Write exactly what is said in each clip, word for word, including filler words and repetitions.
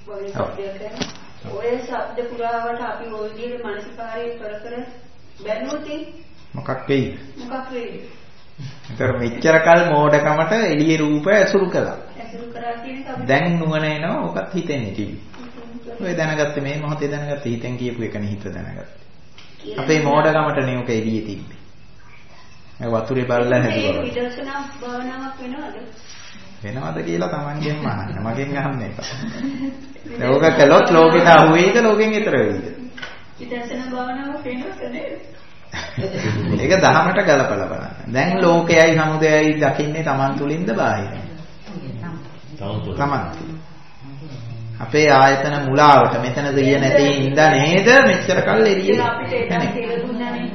වගේ සබ්දයක් කරන. ඔය ශබ්ද පුරාවට අපි ওই විදිහේ මානසිකාරය කර කර බැලුවොත් මොකක් වෙයිද? මොකක් වෙයිද? ඒතර මෙච්චර කල් මෝඩකමට එළියේ රූපය ඇසුරු කළා. ඇසුරු කරා කියන එක අපි දැන් නුවණ එනවා ඔකත් හිතෙන්නේ කිවි. ඔය දැනගත්තේ මේ මොහොතේ දැනගත්තේ හිතෙන් කියපු එකනේ හිත දැනගත්තේ. අපේ මෝඩකමට නේ ඔක එළියේ තිබ්බේ. මේ වතුරේ බල්ලා හැදුවා. මේ විදර්ශනා භාවනාවක් වෙනවද? වෙනවද කියලා Tamanගෙන් අහන්න. මගෙන් අහන්න එපා. ලෝක කළොත් ලෝකෙට අහු වෙයිද ලෝකෙන් ඈතර වෙයිද? විදර්ශනා භාවනාවක් වෙනවද නේද? ඒක දහමට ගලපලා බලන්න. දැන් ලෝකයයි සමුදයයි දකින්නේ Taman තුලින්ද බාහිරින්? Taman. අපේ ආයතන මුලාවට මෙතන දෙය නැති ඉඳා නේද මෙච්චර කල් එළියේ අපිට ඒක කියලා දුන්නානේ.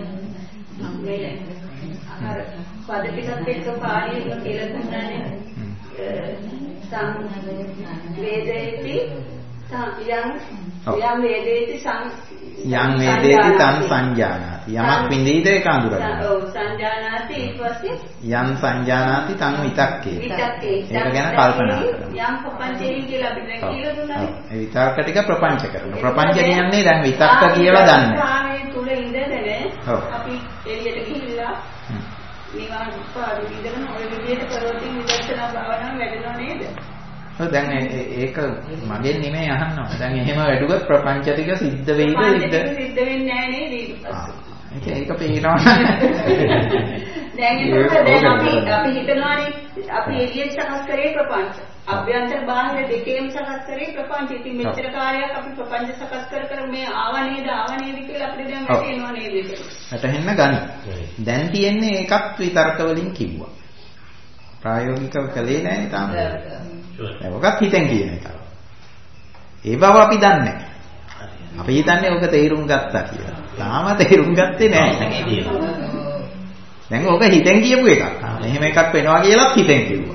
අර පද ටිකක් එක්ක පාළියෙක කියලා දුන්නානේ. සම් වේදේති යම් යම් වේදේති සම් යම් වේදේති තං සංජානාති යමක් විඳීද ඒක අඳුරගන්න. ඔව් සංජානාති ඊට පස්සේ යම් සංජානාති තං විතක්කේ. විතක්කේ. ඒක ගැන කල්පනා කරනවා. යම් ප්‍රපංචේ කියලා අපිට කියලා දුන්නානේ. ඒ විතක්ක ටික ප්‍රපංච කරනවා. ප්‍රපංච කියන්නේ දැන් විතක්ක කියලා දන්නේ. කාමයේ තුල ඉඳගෙන ඔව්. අපි එළියට ගිහිල්ලා මේවා පාඩු විඳගෙන ඔය විදිහට කරොත් විදර්ශනා භාවනාව වැඩෙනව නේද? ඔව් දැන් ඒක මගෙන් නෙමෙයි අහන්න. දැන් එහෙම වැඩුවොත් ප්‍රපංච ටික සිද්ධ වෙයිද? සිද්ධ වෙන්නේ නැහැ නේද ඊට පස්සේ. ඒක ඒක පේනවා. දැන් ඒක දැන් අපි අපි හිතනවානේ අපි එළියෙන් සකස් කරේ ප්‍රපංච. අභ්‍යන්තර බාහිර දෙකේම සකස් කරේ ප්‍රපංච. ඉතින් මෙච්චර කාලයක් අපි ප්‍රපංච සකස් කර කර මේ ආව නේද ආව නේද කියලා අපිට දැන් වැටෙනවා නේද ඒක. වැටෙන්න ගනි. දැන් තියෙන්නේ ඒකත් විතර්ක වලින් කිව්වා. ප්‍රායෝගිකව කලේ නැහැ තාම. ඒක ඔකත් හිතෙන් කියන එක. ඒ බව අපි දන්නේ නැහැ. අපි හිතන්නේ ඔක තේරුම් ගත්තා කියලා. තාම තේරුම් ගත්තේ නැහැ. දැන් ඔක හිතෙන් කියපු එකක්. මෙහෙම එකක් වෙනවා කියලාත් හිතෙන් කිව්වා.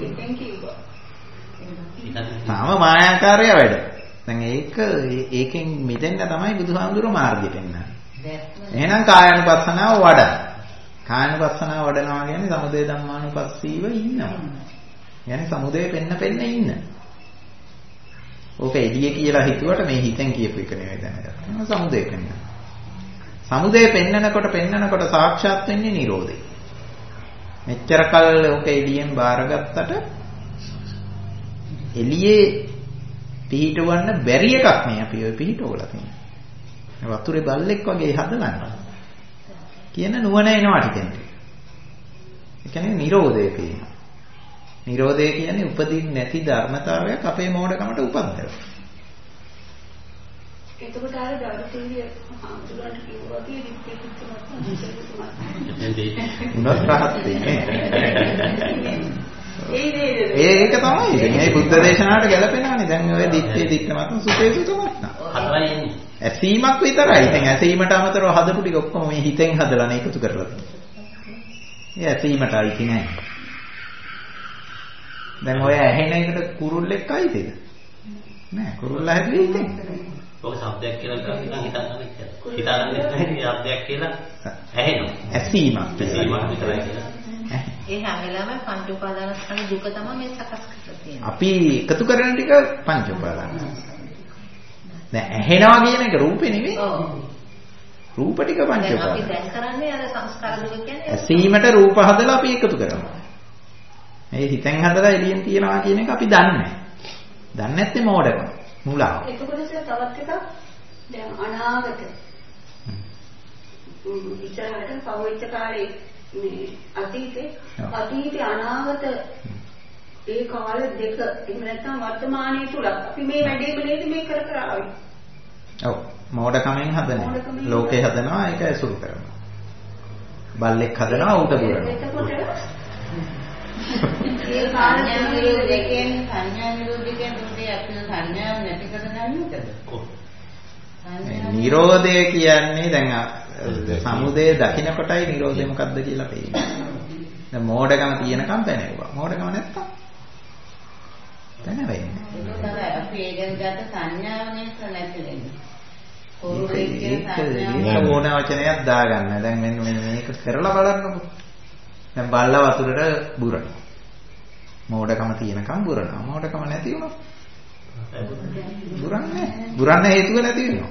තාම මායාකාරය වැඩ. දැන් ඒක ඒකෙන් මිදෙන්න තමයි බුදුහාමුදුරුවෝ මාර්ගය පෙන්නන්නේ. එහෙනම් කායानुපස්සනාව වඩා. කායानुපස්සනාව වඩනවා කියන්නේ සමුදය ධම්මානුපස්සීව ඉන්නවා. يعني සමුදය පෙන්න පෙන්න ඉන්න. ඕක එළිය කියලා හිතුවට මේ හිතෙන් කියපු එක නෙවෙයි දැනගන්න. සමුදය පෙන්න. සමුදය පෙන්නනකොට පෙන්නනකොට සාක්ෂාත් වෙන්නේ නිරෝධය. මෙච්චර කල් ඕක එළියෙන් බාරගත්තට එළියේ පිහිටවන්න බැරි එකක් නේ අපි ඔය පිහිටවලා තියෙන්නේ. වතුරේ බල්ලෙක් වගේ හදලන්න. කියන නුවණ එනවා ටිකෙන් ටික. ඒ කියන්නේ නිරෝධය පේනවා. නිරෝධය කියන්නේ උපදින් නැති ධර්මතාවයක් අපේ මෝඩකමට උපද්දලා. එතකොට ආර ධර්මතිය හාමුදුරන්ට කිව්වා කියලා ඉතින් උනත් රහත් වෙන්නේ. ඒ නේද? ඒක තමයි. මේ බුද්ධ දේශනාවට ගැලපෙනවානේ. දැන් ඔය දිත්තේ දික්කමත් සුතේ සුතමත් නා. හදවන්නේ ඉන්නේ. ඇසීමක් විතරයි. ඉතින් ඇසීමට අමතරව හදපු ටික ඔක්කොම මේ හිතෙන් හදලා නේ එකතු කරලා තියෙන්නේ. ඒ ඇසීමට අයිති නෑ. දැන් ඔය ඇහෙන එකට කුරුල්ලෙක් අයිතිද? නෑ කුරුල්ලා හැදුවේ හිතෙන්. ඔක શબ્දයක් කියලා නිකන් හිතන්නේ නැහැ. හිතන්නේ නැහැ શબ્දයක් කියලා ඇහෙනවා. ඇසීමක් ඇසීමක් විතරයි කියලා. ඒ හැම වෙලාවෙම පංච උපාදානස්කන්ධ දුක තමයි මේ සකස් කරලා තියෙන්නේ. අපි එකතු කරන ටික පංච උපාදාන. දැන් ඇහෙනවා කියන එක රූපේ නෙවෙයි. ඔව්. රූප ටික පංච උපාදාන. දැන් අපි දැන් කරන්නේ අර සංස්කාර දුක කියන්නේ ඇසීමට රූප හදලා අපි එකතු කරනවා. මේ හිතෙන් හදලා එළියෙන් තියනවා කියන එක අපි දන්නේ නැහැ. දන්නේ නැත්තේ මෝඩකම. මුලාව. එතකොට තවත් එකක් දැන් අනාගත ඉස්සරහට පවෙච්ච කාලේ මේ අතීතේ අතීතේ අනාගත ඒ කාල දෙක එහෙම නැත්නම් වර්තමානයේ තුල අපි මේ වැඩේම නේද මේ කර කර ආවේ. ඔව් මෝඩකමෙන් හදනවා. ලෝකේ හදනවා ඒක ඇසුරු කරනවා. බල්ලෙක් හදනවා ඌට දුවනවා. එතකොට ඒ සංඥා නිරෝධයෙන් සංඥා නිරෝධයෙන් උදේ අපි සංඥා නැති කරගන්නේ මොකද? නිරෝධය කියන්නේ දැන් සමුදය දකින්න කොටයි නිරෝධය මොකද්ද කියලා පේන්නේ. දැන් මෝඩකම තියෙනකම් පැනෙවුවා. මෝඩකම නැත්තම් පැනෙවෙන්නේ. ඒක අපි ඒ ගැන ගත සංඥාවනේ නැති වෙන්නේ. ඒක ඕන වචනයක් දාගන්න. දැන් මෙන්න මේක කරලා බලන්නකො. දැන් බල්ලා වතුරට බුරනවා. මෝඩකම තියෙනකම් බුරනවා. මෝඩකම නැති වුණොත් බුරන්නේ. බුරන්න හේතුව නැති වෙනවා.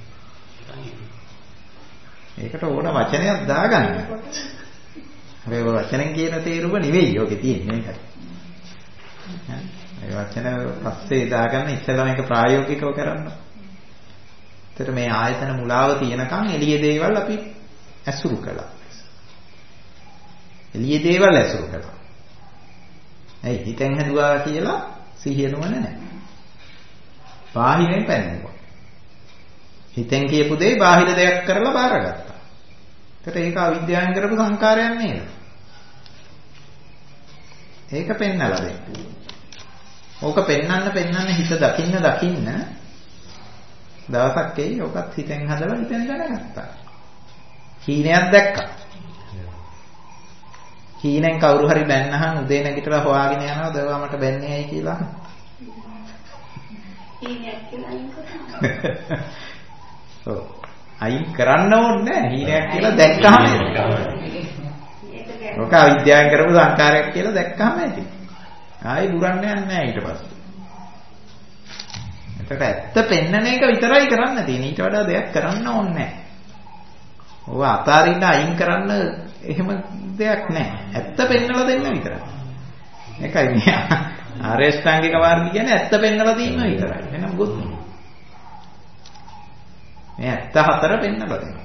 ඒකට ඕන වචනයක් දාගන්න. මේ වචනෙන් කියන තේරුම නෙවෙයි ඔකේ තියෙන්නේ මේකයි. මේ වචන පස්සේ දාගන්න ඉස්සෙල්ලා මේක ප්‍රායෝගිකව කරන්න. ඒතර මේ ආයතන මුලාව තියෙනකන් එළිය දේවල් අපි ඇසුරු කළා. එළිය දේවල් ඇසුරු කළා. ඇයි හිතෙන් හැදුවා කියලා සිහිය නුවණ නැහැ. බාහිරෙන් පැන්නුවා. හිතෙන් කියපු දේ බාහිර දෙයක් කරලා බාරගත්තා. ඒකට ඒක අවිද්‍යාවෙන් කරපු සංකාරයක් නේද? ඒක පෙන්නලා දෙන්න. ඕක පෙන්නන්න පෙන්නන්න හිත දකින්න දකින්න දවසක් එයි ඕකත් හිතෙන් හදලා හිතෙන් දැනගත්තා. හීනයක් දැක්කා. හීනෙන් කවුරු හරි බැන්නහන් උදේ නැගිටලා හොයාගෙන යනවා දවවා මට බැන්නේ ඇයි කියලා. හීනයක් කියලා අයින් කරනවා. ඔව්. අයින් කරන්න ඕනේ නැහැ. හීනයක් කියලා දැක්කම ඕක අවිද්‍යාවෙන් කරපු සංකාරයක් කියලා දැක්කම ඇති. ආයි බුරන්න යන්නේ නැහැ ඊට පස්සේ. එතකොට ඇත්ත පෙන්නන එක විතරයි කරන්න තියෙන්නේ. ඊට වඩා දෙයක් කරන්න ඕනේ නැහැ. ඔව අතාරින්න අයින් කරන්න එහෙම දෙයක් නැහැ. ඇත්ත පෙන්නලා දෙන්න විතරයි. ඒකයි මේ ආරේෂ්ඨාංගික මාර්ගය කියන්නේ ඇත්ත පෙන්නලා දීම විතරයි. වෙන මොකුත් නෙමෙයි. මේ ඇත්ත හතර පෙන්නලා දෙනවා.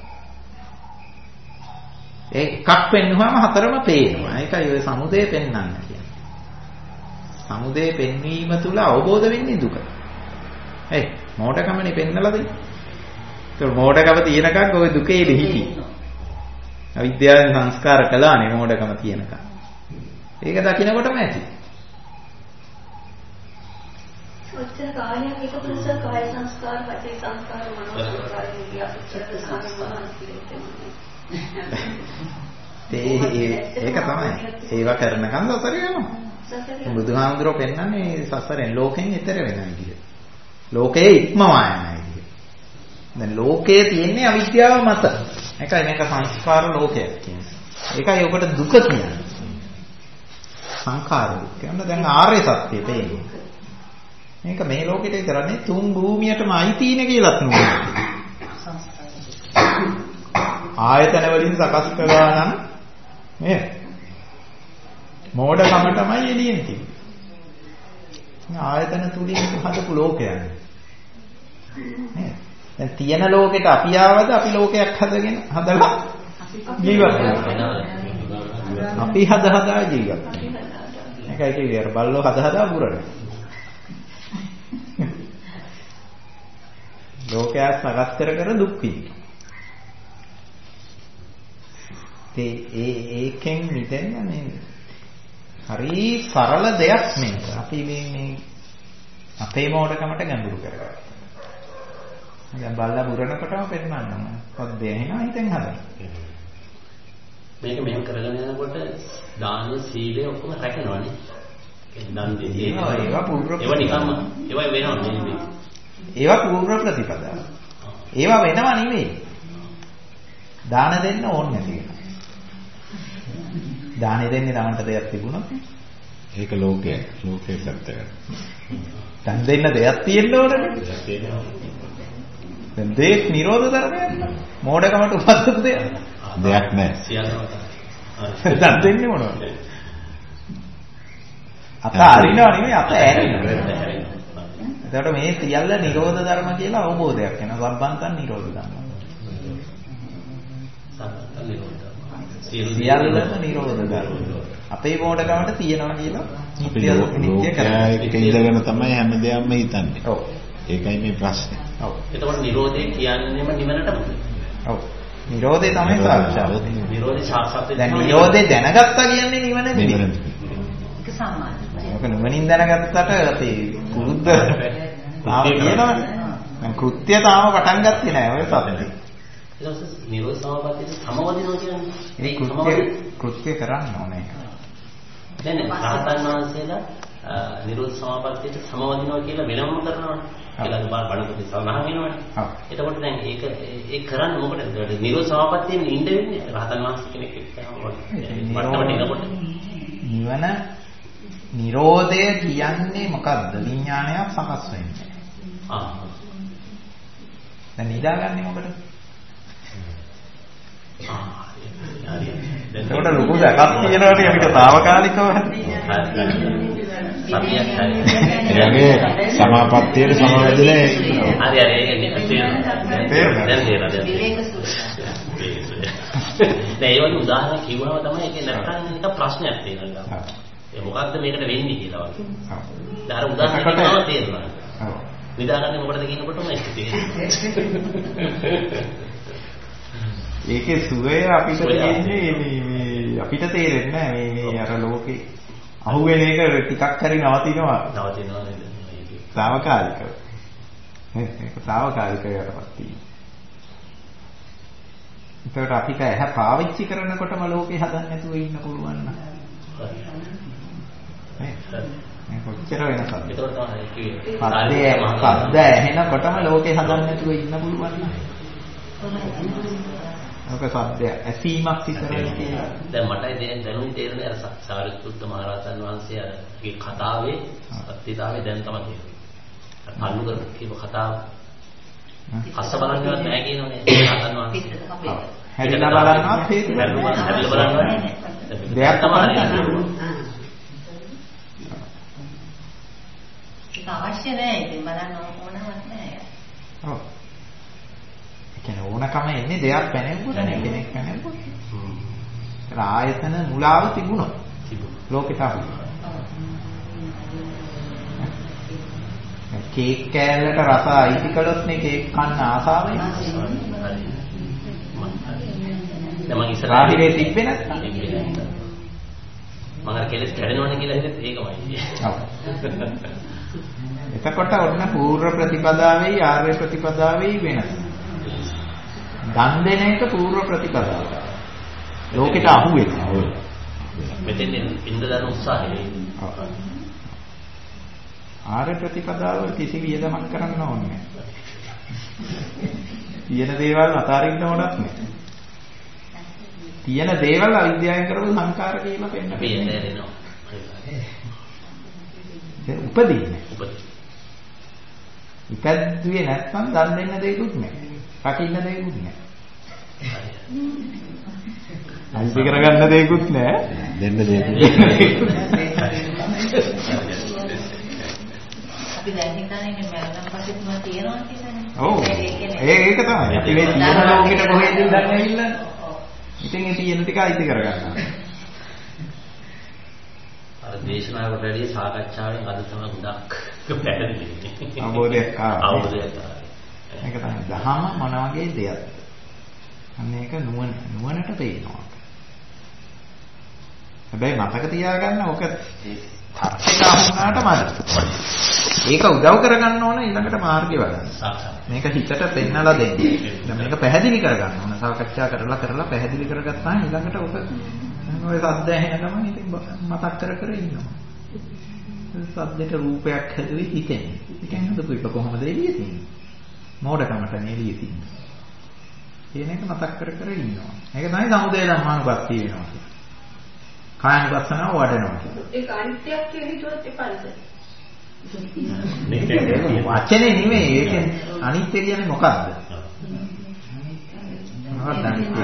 ඒ එකක් පෙන්නුවාම හතරම පේනවා. ඒකයි ඔය සමුදය පෙන්වන්න කියන්නේ. සමුදය පෙන්වීම තුල අවබෝධ වෙන්නේ දුක. ඒ මෝඩකමනේ පෙන්නලා දෙන්නේ. ඒක මෝඩකම තියෙනකන් ඔය දුකේ දෙහිටි. අවිද්‍යාවෙන් සංස්කාර කළානේ මෝඩකම තියෙනකන්. ඒක දකින්නකොටම ඇති. ඔච්චර කාලයක් එක පුරුෂ කාය සංස්කාර, පටේ සංස්කාර, මනෝ සංස්කාර විද්‍යා චිත්ත සංස්කාර ඒ ඒක තමයි. ඒවා කරනකම් සසර යනවා. බුදුහාමුදුරුවෝ පෙන්නන්නේ සසරෙන් ලෝකෙන් ඈතර වෙනවා විදිය. ලෝකේ ඉක්මවා යනවා විදිය. දැන් ලෝකයේ තියෙන්නේ අවිද්‍යාව මත. ඒකයි මේක සංස්කාර ලෝකයක් කියන්නේ. ඒකයි ඔකට දුක කියන්නේ. සංඛාර දුක. කියන්නේ දැන් ආර්ය සත්‍ය තේන්නේ. මේක මේ ලෝකෙට විතරනේ තුන් භූමියටම අයිතිනේ කියලාත් නෙවෙයි. ආයතන වලින් සකස් කළා නම් මේ මෝඩකම තමයි එළියෙන් තියෙන්නේ. ආයතන තුලින් හදපු ලෝකයක්. නේද? දැන් තියෙන ලෝකෙට අපි ආවද අපි ලෝකයක් හදගෙන හදලා ජීවත් වෙනවා. අපි හද හදා ජීවත් වෙනවා. ඒකයි කිව්වේ අර බල්ලෝ හද හදා පුරන. ලෝකයක් සකස් කර කර දුක් විඳිනවා. ඒ ඒ ඒකෙන් මිදෙන්න මේ හරි සරල දෙයක් මේක. අපි මේ මේ අපේ මෝඩකමට ගැඹුරු කරගත්තා. දැන් බල්ලා බුරනකොටම පෙන්නන්න. පොද්දේ එනවා හිතෙන් හදන්න. මේක මෙහෙම කරගෙන යනකොට දාන සීලය ඔක්කොම රැකෙනවනේ. ඒ දන් දෙන්නේ. ඒවා පූර්ව ඒවා නිකම්ම ඒවා වෙනව නෙමෙයි. ඒවා පූර්ව ප්‍රතිපදාව. ඒවා වෙනව නෙමෙයි. දාන දෙන්න ඕනේ නැති එක. දාන දෙන්නේ තමන්ට දෙයක් තිබුණොත් ඒක ලෝකයක්. ලෝකේ සත්‍යයක්. දන් දෙන්න දෙයක් තියෙන්න ඕනේ. දැන් දෙයක් නිරෝධ ධර්මයක්. මෝඩකමට උපද්දපු දෙයක්. දෙයක් නැහැ. සියල්ලම. දන් දෙන්නේ මොනවද? අත අරිනව නෙමෙයි අත ඇරෙනවා. එතකොට මේ සියල්ල නිරෝධ ධර්ම කියලා අවබෝධයක් වෙනවා. සම්බන්තන් නිරෝධ ධර්ම. සම්බන්තන් නිරෝධ ධර්ම. සියල්ලම නිරෝධ ධර්ම. අපේ මෝඩකමට තියෙනවා කියලා අපි ලෝකයක ඉඳගෙන තමයි හැමදේම හිතන්නේ. ඔව්. ඒකයි මේ ප්‍රශ්නේ. ඔව්. එතකොට නිරෝධය කියන්නේම නිවනටමද? ඔව්. නිරෝධය තමයි සාක්ෂාත්. නිරෝධය සාක්ෂාත් දැන් නිරෝධය දැනගත්තා කියන්නේ නිවන නෙමෙයි. ඒක සමානයි. ඔක නිවනින් දැනගත්තට අපි කුරුද්ද තාම කියනවා. දැන් කෘත්‍ය තාම පටන් ගත්තේ නැහැ ඔය සත්‍යෙ. ඊට නිරෝධ සමාපත්තියට සමවදිනවා කියන්නේ. මේ කෘත්‍ය කෘත්‍ය කරන්න ඕනේ. දැන් රහතන් වහන්සේලා නිරෝධ සමාපත්තියට සමවදිනවා කියලා වෙනම කරනවානේ. කියලා බණපොතේ සඳහන් වෙනවානේ. ඔව්. එතකොට දැන් ඒක ඒක කරන්න මොකටද? නිරෝධ සමාපත්තියෙන් ඉඳ වෙන්නේ රහතන් වහන්සේ කෙනෙක් එක්ක වටවට එනකොට. නිවන නිරෝධය කියන්නේ මොකද්ද? විඥානයක් සකස් වෙන්නේ. ආ. දැන් නිදාගන්නේ මොකටද? ආ. ඒකට ලොකු දැකක් තියෙනවානේ අපිට තාවකාලිකව. සතියක් හරි. එයාගේ සමාපත්තියට සමවැදලා හරි හරි ඒක තේරෙනවා. දැන් තේරෙනවා. විවේක සුඛ. දැන් ඒ වගේ උදාහරණ කිව්වම තමයි ඒක නැත්තම් නික ප්‍රශ්නයක් තියෙනවා. ඒ මොකද්ද මේකට වෙන්නේ කියලා වගේ. දැන් අර උදාහරණ කිව්වම තේරෙනවා. ඔව්. නිදාගන්නේ මොකටද කියනකොටම ඒක තේරෙනවා. ඒකේ සුවය අපිට තියෙන්නේ මේ මේ අපිට තේරෙන්නේ නැහැ මේ මේ අර ලෝකේ අහුවෙන එක ටිකක් හරි නවතිනවා. නවතිනවා නේද? తాවකාලිකව. ඒක తాවකාලිකව යටපත් තියෙනවා. ඒකට අපිට ඇහැ පාවිච්චි කරනකොටම ලෝකේ හදන්න නැතුව ඉන්න පුළුවන් නේද? මේ කොච්චර වෙනසක්ද? ඒක තමයි කිව්වේ. පද්දේ පද්ද ඇහෙනකොටම ලෝකේ හදන්න නැතුව ඉන්න පුළුවන් නේද? ඔක සත්‍ය ඇසීමක් විතරයි කියන්නේ. දැන් මටයි දැන් දැනුයි තේරෙන්නේ අර සාරිපුත්ත මහ රහතන් වහන්සේ අරගේ කතාවේ සත්‍යතාවය දැන් තමයි තේරෙන්නේ. අර පන්නු කරපු කියපු කතාව අස්ස බලන්නවත් නැහැ කියනෝනේ රහතන් වහන්සේ. හැරිලා බලන්නවත් හේතු නැහැ. හැරිලා බලන්නවත් දෙයක් තමයි. ඒක අවශ්‍ය නැහැ. ඉතින් බලන්න ඕනවත් නැහැ. ඔව්. කියන්නේ ඕනකම එන්නේ දෙයක් පැනෙන්නොත් නේ කෙනෙක් පැනෙන්නොත්. ඒක ආයතන මුලාව තිබුණොත් ලෝකෙට ආවි. කේක් කෑල්ලට රස අයිති කළොත් නේ කේක් කන්න ආසාවෙන්. දැන් මම ඉස්සරහා රාහිරේ තිබ්බේ නැත්නම් මම අර කෙලස් කැඩෙනවනේ කියලා හිතෙත් ඒකමයි. ඔව්. එතකොට ඔන්න පූර්ව ප්‍රතිපදාවේ ආර්ය ප්‍රතිපදාවේ වෙනස. දන් දෙන එක පූර්ව ප්‍රතිපදාව. ලෝකෙට අහු වෙනවා. මෙතෙන් ඉන්න දාන උත්සාහය. ආර්ය ප්‍රතිපදාව කිසි වියදමක් කරන්න ඕනේ නැහැ. තියෙන දේවල් අතාරින්න ඕනත් නැහැ. තියෙන දේවල් අවිද්‍යාවෙන් කරපු සංකාර කියලා පෙන්නන. අපි එන්නේ නේනවා. ඒ උපදීන්නේ. උපදී. ඉපැද්දුවේ නැත්නම් දන් දෙන්න දෙයක්වත් නැහැ. රකින්න දෙයක්වත් නැහැ. අයිති කරගන්න දෙයක්වත් නැහැ. දෙන්න දෙයක්. අපි දැන් හිතන්නේ මරණම් පස්සේ තුන තියනවා කියලානේ. ඔව්. ඒක තමයි. අපි මේ තියෙන ලෝකෙට කොහෙද දන්නේ ඉන්නේ. ඉතින් ඒ තියෙන ටික අයිති කරගන්නවා. අර දේශනාවට වැඩි සාකච්ඡාවෙන් අද තමයි ගොඩක් පැහැදිලි වෙන්නේ. අවබෝධයක් ආවා. අවබෝධයක් ආවා. ඒක තමයි දහම මොන වගේ දෙයක්ද? අන්න ඒක නුවණ නුවණට පේනවා. හැබැයි මතක තියාගන්න ඕක තර්කයට අහුනාට මදි. ඒක උදව් කරගන්න ඕන ඊළඟට මාර්ගය වඩන්න. මේක හිතට පෙන්නලා දෙන්න. දැන් මේක පැහැදිලි කරගන්න ඕන. සාකච්ඡා කරලා කරලා පැහැදිලි කරගත්තාම ඊළඟට ඔක ඔය සද්ද ඇහෙන ගමන් ඉතින් මතක් කර කර ඉන්නවා. සද්දේට රූපයක් හැදුවේ හිතෙන්. ඉතින් හදපු එක කොහොමද එළිය තියෙන්නේ? මෝඩකමට එළිය තියෙන්නේ. කියන එක මතක් කර කර ඉන්නවා. ඒක තමයි සමුදය ධම්මානුපස්සී වෙනවා කියන්නේ. කායනුපස්සනාව වඩනවා කියන්නේ. ඒක අනිත්‍යයක් කියලා හිතුවත් එපාද? වචනේ නෙමෙයි. ඒක අනිත්‍ය කියන්නේ මොකක්ද? මොකක්ද අනිත්‍ය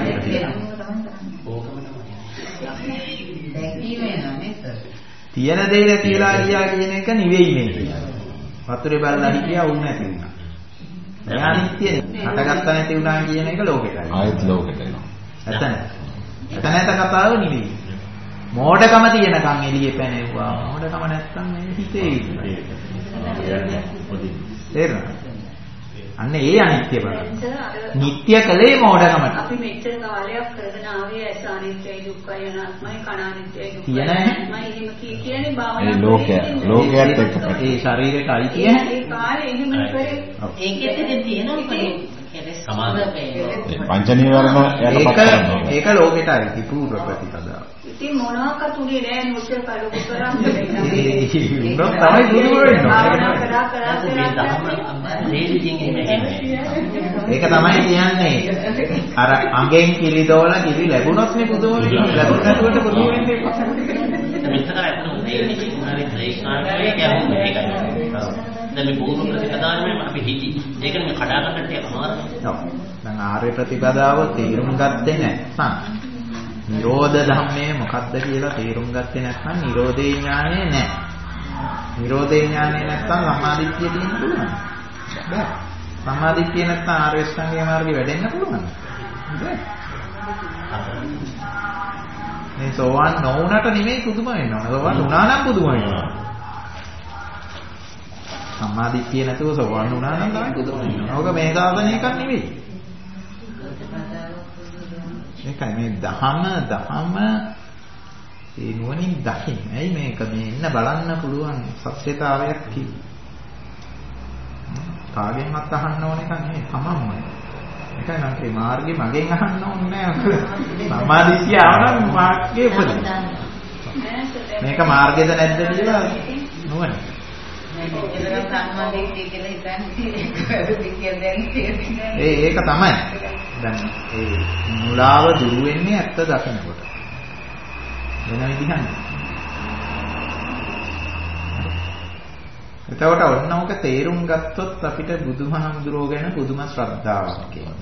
තියෙන දේ නැතිලා ගියා කියන එක නෙවෙයි මේ කියන්නේ. වතුරේ බලලා හිටියා උන් නැති වුණා. ඒ අනිත්‍යනේ. හටගත්ත නැති වුණා කියන එක ලෝකෙටයි. ආයත් ලෝකෙට එනවා. එතන. එතන ඇත කතාව නෙවෙයි. මෝඩකම තියෙනකන් එළියේ පැනෙවුවා. මෝඩකම නැත්තම් මේ හිතේ ඉන්නේ. තේරෙනවද? අන්න ඒ අනිත්‍ය බලන්න. නිට්ටය කලේ මෝඩකමට. අපි මෙච්චර කාලයක් කරගෙන ආවේ ඇස අනිත්‍යයි දුක්ඛයි අනාත්මයි කන අනිත්‍යයි දුක්ඛයි කියන අනාත්මයි එහෙම කී කියන්නේ භාවනා ඒ ලෝකය ලෝකයට එක්ක ඒ ශරීරයට අයිති ඒ කාලේ එහෙම කරේ ඒකෙත් ඉතින් තියෙනවා කෙලෙස් සමාදපේ. පංච නීවරණ යටපත් කරනවා. ඒක ලෝකෙට අයිති පූර්ව ප්‍රතිපදාව. ඉතින් මොනවාකට උනේ නෑ මොකද කලු කරා උනොත් තමයි බුදු වෙන්නේ. ඒක තමයි කියන්නේ. අර අඟෙන් කිලි දෝල කිලි ලැබුණොත් නේ බුදු වෙන්නේ. ලැබුණ නැතුවට බුදු වෙන්නේ. ඒක ඉතින් හරි ඒක ආන්නේ කියන්නේ ඒකයි. දැන් මේ පූර්ව ප්‍රතිපදාවෙන් අපි හිටි. ඒකනේ මේ කඩා ගන්නට ටික අමාරුයි. ඔව්. දැන් ආර්ය ප්‍රතිපදාව තේරුම් ගත්තේ නැත්නම් නිරෝධ ධම්මයේ මොකක්ද කියලා තේරුම් ගත්තේ නැත්නම් නිරෝධේ ඥානෙ නැහැ. නිරෝධේ ඥානෙ නැත්නම් සම්මාදිට්ඨිය තියෙන්න පුළුවන්. බෑ. සම්මාදිට්ඨිය නැත්නම් ආර්ය අෂ්ටාංගික මාර්ගේ වැඩෙන්න පුළුවන්. බෑ. මේ සෝවාන් නොවුනට නෙමෙයි පුදුම වෙන්න ඕන. සෝවාන් වුණා නම් පුදුම වෙන්න ඕන. සම්මාදිට්ඨිය නැතුව සෝවාන් වුණා නම් තමයි පුදුම වෙන්න ඕන. ඕක මේ සාසනය එකක් නෙවෙයි. ඒකයි මේ දහම දහම ඒ නුවණින් දකින්න. ඇයි මේක මේ ඉන්න බලන්න පුළුවන් සත්‍යතාවයක් කිව්වේ. කාගෙන්වත් අහන්න ඕන එකක් නෙවෙයි තමන්ම. ඒකයි නම් මේ මාර්ගේ මගෙන් අහන්න ඕනේ නෑ. සම්මාදිට්ඨිය ආවනම් මාර්ගේ උපදින. මේක මාර්ගයද නැද්ද කියලා නුවණ. ඒ ඒක තමයි. දැන් ඒ මුලාව දුරු වෙන්නේ ඇත්ත දකිනකොට. වෙන විදිහක් නෑ. එතකොට ඔන්න ඔක තේරුම් ගත්තොත් අපිට බුදුහාමුදුරුවෝ ගැන පුදුම ශ්‍රද්ධාවක් එනවා.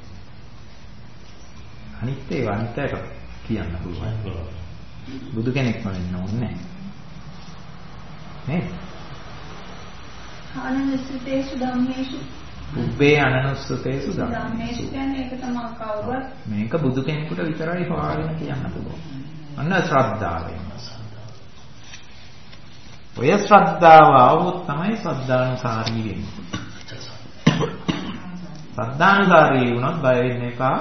අනිත් ඒවා අනිත්යට කියන්න පුළුවන්. බුදු කෙනෙක්ම වෙන්න ඕනේ නෑ. අනනුස්සතේසු ධම්මේසු උබ්බේ අනනුස්සතේසු ධම්මේසු. ධම්මේසු කියන්නේ ඒක තමයි කවුරුත් මේක බුදු කෙනෙකුට විතරයි හොයාගෙන කියන්න පුළුවන්. අන්න ශ්‍රද්ධාවෙන්. ඔය ශ්‍රද්ධාව આવොත් තමයි ශ්‍රද්ධානුසාරී වෙන්නේ. ශ්‍රද්ධානුසාරී වුණොත් බය වෙන්න එපා.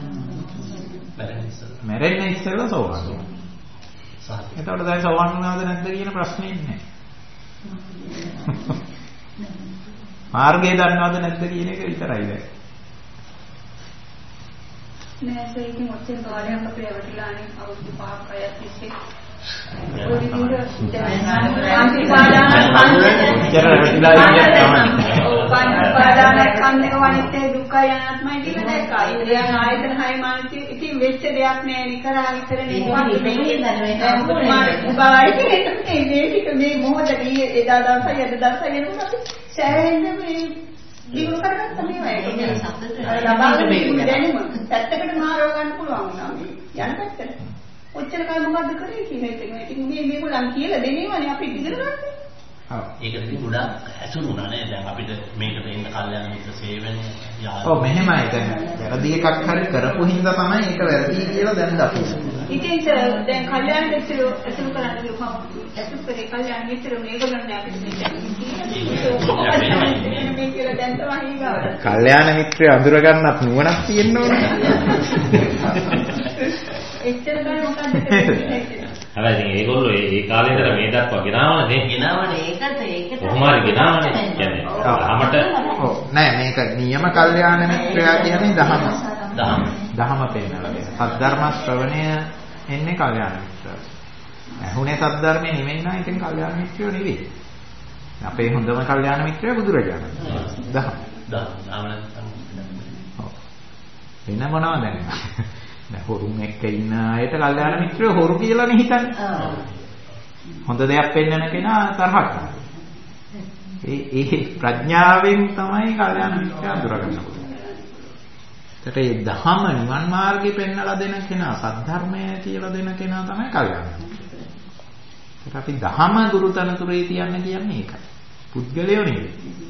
මැරෙන්න ඉස්සෙල්ලා සෝවාන් වෙනවා. එතකොට දැන් සෝවාන් වුණාද නැද්ද කියන ප්‍රශ්නේ නැහැ. මාර්ගය දන්නවද නැද්ද කියන එක විතරයි දැන්. නෑ සේකින් ඔච්චර කාලයක් අපේ රැවටිලානේ අවුරුදු පහක් අයත් තිස්සේ ඔය විදිහට අන්තිපාදාන කන්නේ වනිත්තේ දුක්ඛ යනාත්මයි කියන දැක්කා. ඉන්ද්‍රියන් ආයතන හය මානසික ඉතින් වෙච්ච දෙයක් නෑ නිකරා විතර නෙවෙයි. මේක මේ මොහොතදී එදා දවසයි අද දවසයි වෙනකොට අපි සෑහෙන්න මේ දිනු කරගත්ත මේවා ඒක ලබාගෙන මේ දැනුම පැත්තකට මාරව ගන්න පුළුවන් වුණා මේ යන පැත්තට. ඔච්චර කල් මොකද්ද කරේ කියන එක ඉතින් මේ මේගොල්ලන් කියලා දෙනේවනේ අපි ඉගෙන ගන්න. ඔව් ඒකද ඉතින් ගොඩාක් ඇසුරු වුණා නේද දැන් අපිට මේකට එන්න කල්යනා මිත්‍ර සේවනය යාළුවා. ඔව් මෙහෙමයි දැන් වැරදි එකක් හරි කරපු හින්දා තමයි ඒක වැරදි කියලා දැන් දකින්නේ. ඉතින් දැන් කල්යනා මිත්‍ර ඇසුරු කරන්න ගිහම ඇසුරු කරේ කල්යනා මිත්‍ර මේගොල්ලන් අපිට මේ කියලා දැන් තමයි ඊගාව. කල්යාණ මිත්‍රය අඳුර ගන්නත් නුවණක් තියෙන්න ඕනේ. එච්චර බෑ මොකද්ද කරන්නේ. හැබැයි ඉතින් ඒගොල්ලෝ ඒ කාලේ ඉඳලා මේ දක්වා ගෙනාවනේ ගෙනාවනේ ඒකට ඒකට කොහොම හරි ගෙනාවනේ කියන්නේ දහමට ඔව් නෑ මේක නියම කල්යාණ මිත්‍රයා කියන්නේ දහම දහම දහම පෙන්නලා දෙන සද්ධර්ම ශ්‍රවණය එන්නේ කල්යාණ මිත්‍රයා. ඇහුනේ සද්ධර්මයේ නෙමෙයි නම් ඉතින් කල්යාණ මිත්‍රයෝ නෙවෙයි. අපේ හොඳම කල්යාණ මිත්‍රයා බුදුරජාණන් වහන්සේ. දහම දහම ආමනත් ඔව් වෙන මොනවද දැන් දැන් හොරුන් එක්ක ඉන්න අයට කල්යාණ මිත්‍රයෝ හොරු කියලානේ හිතන්නේ. හොඳ දෙයක් පෙන්වන කෙනා තරහක්. ඒ ඒ ප්‍රඥාවෙන් තමයි කල්යාණ මිත්‍රය අඳුරගන්න පුළුවන්. ඒකට මේ ධහම නිවන් මාර්ගේ පෙන්වලා දෙන කෙනා සද්ධර්මය කියලා දෙන කෙනා තමයි කල්යාණ මිත්‍රය. ඒකට අපි ධහම දුරුතනතුරේ තියන්නේ කියන්නේ ඒකයි. පුද්ගලයෝ නෙවෙයි.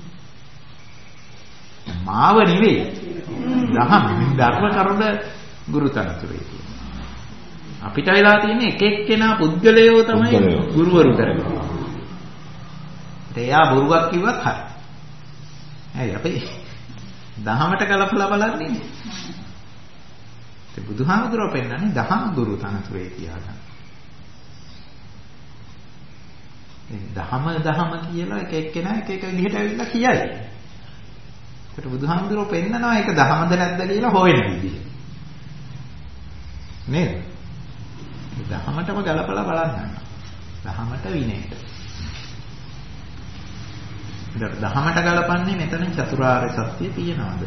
මාව නෙවෙයි. ධහම ධර්ම කරද ගුරුතනතුරේ තියෙනවා. අපිට වෙලා තියෙන්නේ එක එක්කෙනා පුද්ගලයෝ තමයි ගුරුවරු කරගන්නේ. එයා බොරුවක් කිව්වත් හරි. ඇයි අපි දහමට කලපලා බලන්නේ. ඒ බුදුහාමුදුරුවෝ පෙන්නන්නේ දහම් ගුරුතනතුරේ තියාගන්න. ඒ දහම දහම කියලා එක එක්කෙනා එක එක විදිහට ඇවිල්ලා කියයි. ඒකට බුදුහාමුදුරුවෝ පෙන්නනවා ඒක දහමද නැද්ද කියලා හොයන විදිහ. නේද? දහමටම ගලපලා බලන්න. දහමට විනයට. ඒකට දහමට ගලපන්නේ මෙතන චතුරාර්ය සත්‍ය තියෙනවද?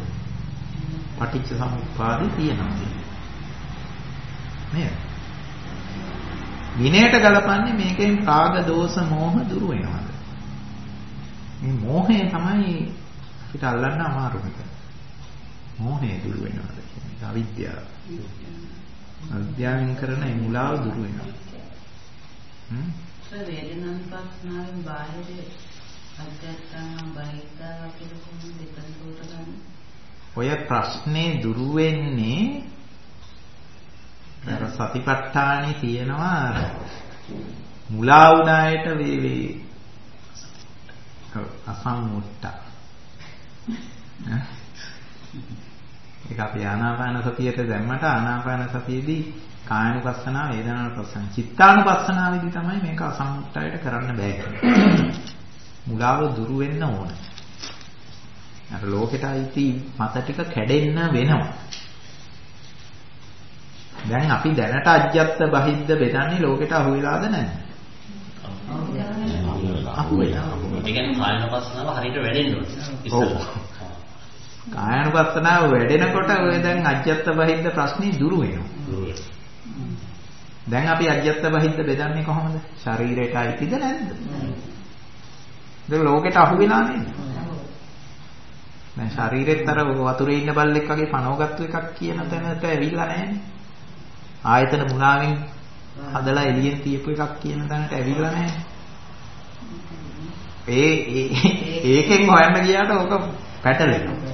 පටිච්ච සමුප්පාදේ තියෙනවද? නේද? විනයට ගලපන්නේ මේකෙන් රාග දෝෂ මෝහ දුරු වෙනවාද? මේ මෝහය තමයි අපිට අල්ලන්න අමාරු එක. මෝහය දුරු වෙනවාද කියන්නේ අවිද්‍යාව. අවිද්‍යාවෙන් කරන ඒ මුලාව දුරු වෙනවා. හ්ම්. ඒ වේදනානුපස්සනාවෙන් බාහිර අධ්‍යාත්ම බාහිර කියලා කොහොමද දෙකකට ගන්න? ඔය ප්‍රශ්නේ දුරු වෙන්නේ අර සතිපට්ඨානේ තියෙනවා මුලා වුණායට වේ වේ අසම්මුත්ත. ඒක අපි ආනාපාන සතියට දැම්මට ආනාපාන සතියේදී කායනුපස්සනාව, වේදනානුපස්සනාව, චිත්තානුපස්සනාවේදී තමයි මේක අසම්මුත්තයට කරන්න බෑ. මුලාව දුරු වෙන්න ඕන. අර ලෝකෙට අයිති මත ටික කැඩෙන්න වෙනවා. දැන් අපි දැනට අජ්ජත් බහිද්ද බෙදන්නේ ලෝකෙට අහු වෙලාද නැද්ද? අහු වෙලා. ඒ කියන්නේ කායනුපස්සනාව හරියට වැඩෙන්න ඕනේ. ඔව්. කායනුපස්සනාව වැඩෙනකොට ඔය දැන් අජ්ජත් බහිද්ද ප්‍රශ්නේ දුරු වෙනවා. දැන් අපි අජ්ජත් බහිද්ද බෙදන්නේ කොහොමද? ශරීරයට අයිතිද නැද්ද? දැන් ලෝකෙට අහු වෙලා නේද? දැන් ශරීරෙත් අර වතුරේ ඉන්න බල්ලෙක් වගේ පනවගත්තු එකක් කියන තැනට ඇවිල්ලා නැහැ. ආයතන මුලාවෙන් හදලා එළියෙන් තියපු එකක් කියන තැනට ඇවිල්ලා නැහැ. ඒ ඒකෙන් හොයන්න ගියාට ඕක පැටලෙනවා.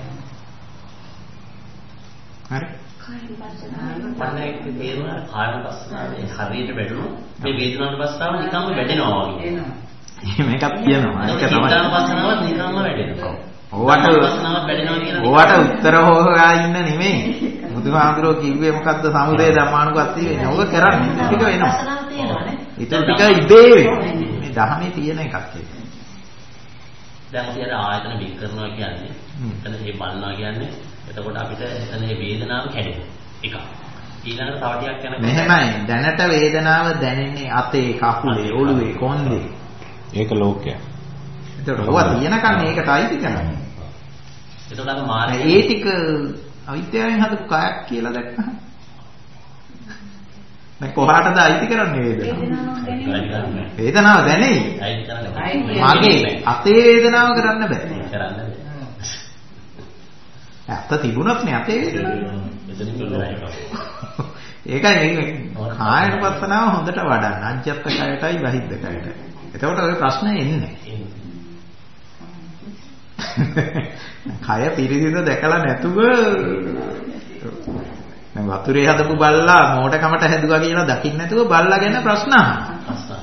හරි? කායනුපස්සනාවේ තේරුණා කායනුපස්සනාවේ හරියට වැඩුණොත් මේ වේදනානුපස්සනාව නිකම්ම වැඩෙනවා වගේ. මේකක් කියනවා. ඒක තමයි. චිත්තානුපස්සනාවත් නිකම්ම වැඩෙනවා. ඕවට ඕවට උත්තර හොයා ඉන්න නෙමෙයි. බුදුහාමුදුරුවෝ කිව්වේ මොකද්ද? සමුදය ධම්මානුපස්සී වෙන්නේ. ඕක කරන්නේ ටික වෙනවා. ඒක ටික ඉබේ වෙනවා. මේ ධර්මයේ තියෙන එකක් ඒක. දැන් අපි අර ආයතන බිල් කරනවා කියන්නේ එතන මේ බලනවා කියන්නේ එතකොට අපිට එතන මේ වේදනාව කැඩෙනවා. එකක්. ඊළඟට තව ටිකක් යනකොට මෙහෙමයි. දැනට වේදනාව දැනෙන්නේ අතේ, කකුලේ, ඔළුවේ, කොන්දේ. ඒක ලෝකයක්. ඒතකොට ඔවා තියෙනකන් ඒකට අයිති කරන්නේ. එතකොට අර මාර්ගය ඒ ටික අවිද්‍යාවෙන් හදපු කයක් කියලා දැක්කහම දැන් කොහාටද අයිති කරන්නේ වේදනාව? වේදනාව දැනෙයි. අයිති කරන්නේ මගේ අතේ වේදනාව කරන්න බෑ. කරන්න බෑ. ඇත්ත තිබුණොත් නේ අතේ වේදනාව. එතනින් ඉවරයි. ඒකයි මේ කායනුපස්සනාව හොඳට වඩන්න. අජ්ජත් කයටයි බහිද්ද කයටයි. එතකොට ඔය ප්‍රශ්නේ එන්නේ. කය පිරිසිදු දැකලා නැතුව දැන් වතුරේ හදපු බල්ලා මෝටකමට හැදුවා කියලා දකින්න නැතුව බල්ලා ගැන ප්‍රශ්න අහනවා.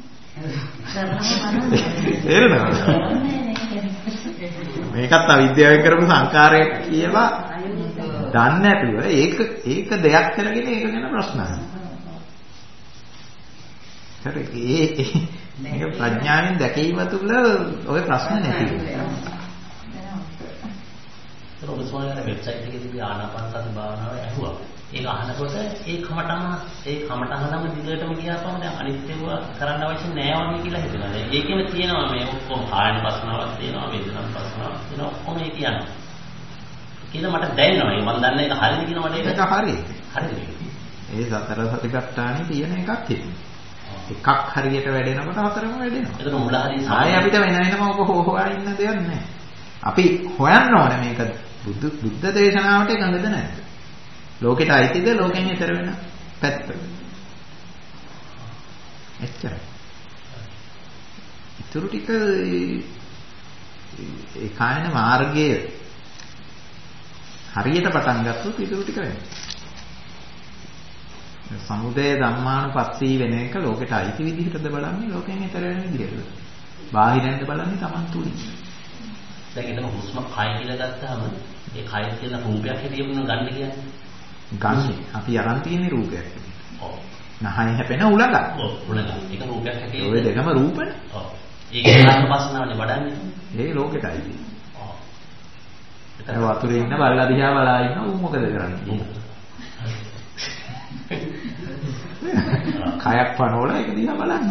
මේකත් අවිද්‍යාවෙන් කරපු සංකාරයක් කියලා දන්නේ නැතුව ඒක ඒක දෙයක් කරගෙන ඒක ගැන ප්‍රශ්න අහනවා. ඒ මේක ප්‍රඥාවෙන් දැකීම තුළ ඔය ප්‍රශ්න නැති වෙනවා. ඒක ඔබතුමාගේ වෙබ්සයිට් එකේ තිබි ආනාපාන සති භාවනාව ඇහුවා. ඒක අහනකොට ඒ කමටම ඒ කමටහනම දිගටම ගියාපම දැන් අනිත්‍යව කරන්න අවශ්‍ය නෑ වගේ කියලා හිතනවා. දැන් ඒකෙම තියෙනවා මේ ඔක්කොම කායනුපස්සනාවක් තියෙනවා, වේදනානුපස්සනාවක් තියෙනවා, ඔක්කොම ඒ කියනවා. කියලා මට දැනෙනවා. මම දන්නේ ඒක හරියද කියලා මට ඒක හරි. හරිද? ඒ සතර සතිපට්ඨානෙ තියෙන එකක් ඒක. එකක් හරියට වැඩෙනකොට හතරම වැඩෙනවා. ඒක මුලහදී ආයේ අපිට වෙන වෙනම ඔක හොයා ඉන්න දෙයක් නැහැ. අපි හොයන්න ඕනේ මේක බුද්ධ බුද්ධ දේශනාවට එකඟද නැද්ද? ලෝකෙට අයිතිද ලෝකෙන් ඈතර වෙන පැත්ත? එච්චරයි. ඊටු ටික ඒ කායන මාර්ගයේ හරියට පටන් ගත්තොත් ඊටු ටික වෙනවා. සමුදය ධම්මානුපස්සී වෙන එක ලෝකෙට අයිති විදිහටද බලන්නේ ලෝකෙන් ඈතර වෙන විදිහටද? බාහිරින්ද බලන්නේ Taman තුලින්. දැන් එතන හුස්ම කය කියලා ගත්තාම ඒ කය තියෙන රූපයක් හැටියට ගන්න කියන්නේ. ගන්න. අපි අරන් තියෙන රූපයක් හැටියට. ඔව්. නහය හැපෙන උලඟ. ඔව් උලඟ. ඒක රූපයක් හැටියට. ඔය දෙකම රූපනේ. ඔව්. ඒක ධර්මපස්සනාවනේ වඩන්නේ. ඒ ලෝකෙටයි. ඔව්. ඒක වතුරේ ඉන්න බල්ලා දිහා බලා ඉන්න ඌ මොකද කරන්නේ? කයක් පනවල ඒක දිහා බලන්න.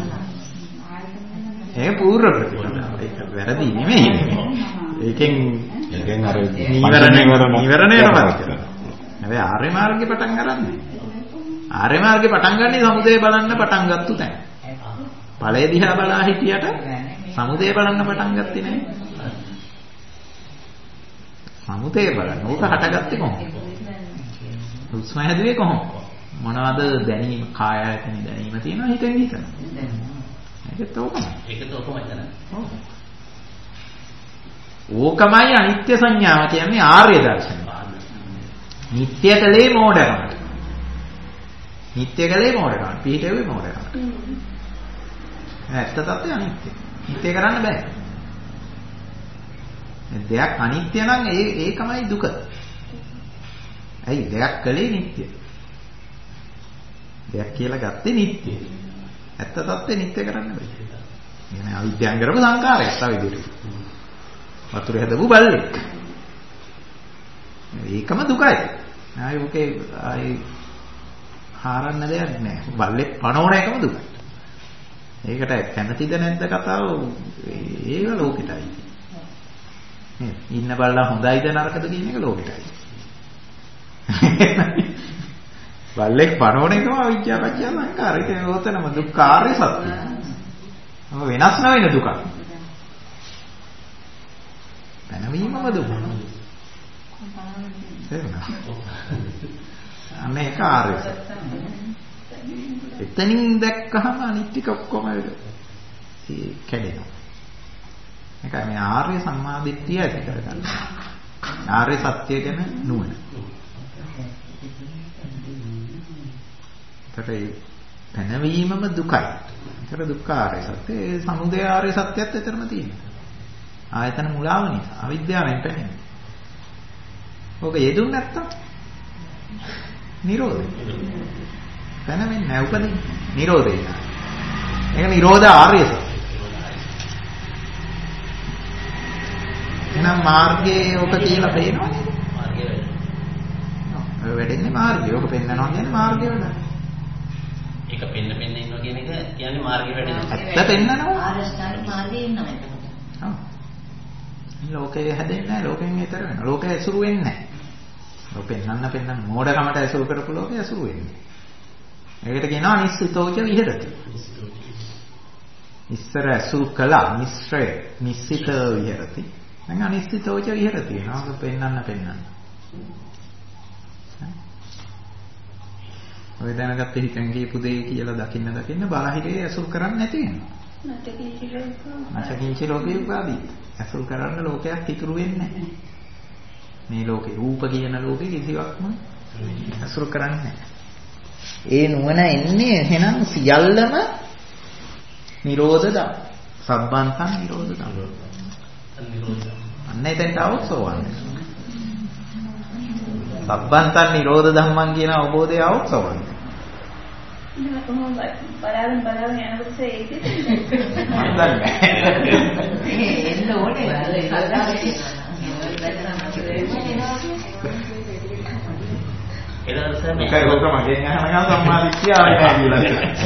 ඒ පූර්ව ප්‍රතිපදාව. ඒක වැරදි නෙමෙයි. ඒකෙන් ඒකෙන් අර නිවරණය නිවරණයටපත් කරනවා. හැබැයි ආර්ය මාර්ගේ පටන් ගන්නනේ. ආර්ය මාර්ගේ පටන් ගන්නේ සමුදය බලන්න පටන් ගත්තු තැන. ඵලය දිහා බලා හිටියට සමුදය බලන්න පටන් ගත්තේ නැහැ. සමුදය බලන්න. ඕක හටගත්තේ කොහොමද? හුස්ම හැදුවේ කොහොමද? මොනවද දැනීම කාය ආයතන දැනීම තියෙනවා හිතෙන් හිතන. ඒකත් ඕකමයි. ඒකත් ඕකමයි නේද? ඔව්. ඕකමයි අනිත්‍ය සංඥාව කියන්නේ ආර්ය දර්ශනය. නිට්ටය කලේ මෝඩකම. නිට්ටය කලේ මෝඩකම. පිහිටෙවේ මෝඩකම. ඇත්ත තත්ත්වය අනිත්‍ය. නිට්ටය කරන්න බෑ. දෙයක් අනිත්‍ය නම් ඒ ඒකමයි දුක. ඇයි දෙයක් කලේ නිට්ටය. දෙයක් කියලා ගත්තේ නිට්ටය. ඇත්ත තත්ත්වය නිට්ටය කරන්න බෑ. يعني අවිද්‍යාවෙන් කරපු සංකාරයක් තව විදිහට. වතුර හැදපු බල්ලෙක්. ඒකම දුකයි. ආයි ඔකේ ආයි හාරන්න දෙයක් නැහැ. බල්ලෙක් පණවන එකම දුකයි. ඒකට කැමතිද නැද්ද කතාව? ඒක ලෝකෙටයි. නේ ඉන්න බල්ලා හොඳයිද නරකද කියන එක ලෝකෙටයි. බල්ලෙක් පණවන එකම අවිද්‍යාව පත්‍ය සංකාර. ඒක නෝතනම දුක්ඛාරය සත්‍ය. වෙනස් නොවන දුකක්. පැනවීමම දුක. අනේ කාර්ය. එතනින් දැක්කහම අනිත්‍ය ඔක්කොම ඒ කැඩෙනවා. ඒකයි මේ ආර්ය සම්මාදිට්ඨිය ඇති කරගන්න. ආර්ය සත්‍ය ගැන නුවණ. ඒකට පැනවීමම දුකයි. ඒකට දුක්ඛාරය සත්‍ය. ඒ සමුදය ආර්ය සත්‍යයත් එතරම් තියෙනවා. ආයතන මුලාව නිසා අවිද්‍යාවෙන් පැහැෙන්නේ. ඕක යෙදුන් නැත්තම් නිරෝධය. පැනවෙන්නේ නැහැ උපදින් නිරෝධය. ඒක නිරෝධ ආර්ය සත්‍ය. එහෙනම් මාර්ගයේ ඕක කියලා පේනවා නේද? මාර්ගය වැඩ. ඔය වැඩෙන්නේ මාර්ගය. ඕක පෙන්නනවා කියන්නේ මාර්ගය වැඩ. ඒක පෙන්න පෙන්න ඉන්නවා කියන එක කියන්නේ මාර්ගය වැඩෙනවා. ඇත්ත පෙන්නනවා. ආරෂ්ඨාංග මාර්ගයේ ඉන්නවා එතකොට. ඔව්. ලෝකේ හැදෙන්නේ නැහැ. ලෝකෙන් ඈතර වෙනවා. ලෝකේ ඇසුරු වෙන්නේ නැහැ. ලෝකෙන් නන්න පෙන්නන මෝඩකමට ඇසුරු කරපු ලෝකේ ඇසුරු වෙන්නේ. ඒකට කියනවා නිස්සිතෝච විහෙරති. ඉස්සර ඇසුරු කළා මිශ්‍රය නිස්සිත විහෙරති. දැන් අනිස්සිතෝච විහෙරති. නාම පෙන්නන්න පෙන්නන්න. ඔය දැනගත්ත හිතෙන් කියපු දෙය කියලා දකින්න දකින්න බාහිරේ ඇසුරු කරන්නේ නැති වෙනවා. නැටකින්චි ලෝකේ උපාදී. ඇසුරු කරන්න ලෝකයක් ඉතුරු වෙන්නේ නැහැ. මේ ලෝකේ රූප කියන ලෝකේ කිසිවක්ම ඇසුරු කරන්නේ නැහැ. ඒ නුවණ එන්නේ එහෙනම් සියල්ලම නිරෝධ ධම්. සබ්බන්තං නිරෝධ ධම්. අන්න එතෙන්ට આવොත් සෝවන්නේ. සබ්බන්තං නිරෝධ ධම්මං කියන අවබෝධය આવොත් සෝවන්නේ. නෑ කොහොමද බලාගෙන බලාගෙන යනකොට ඒක මම දන්නේ ඒ එන්න ඕනේ එදාට සර් මේකයි ඔක මගෙන් අහනකම් සම්මාදිට්ඨිය ආවේ නැහැ කියලා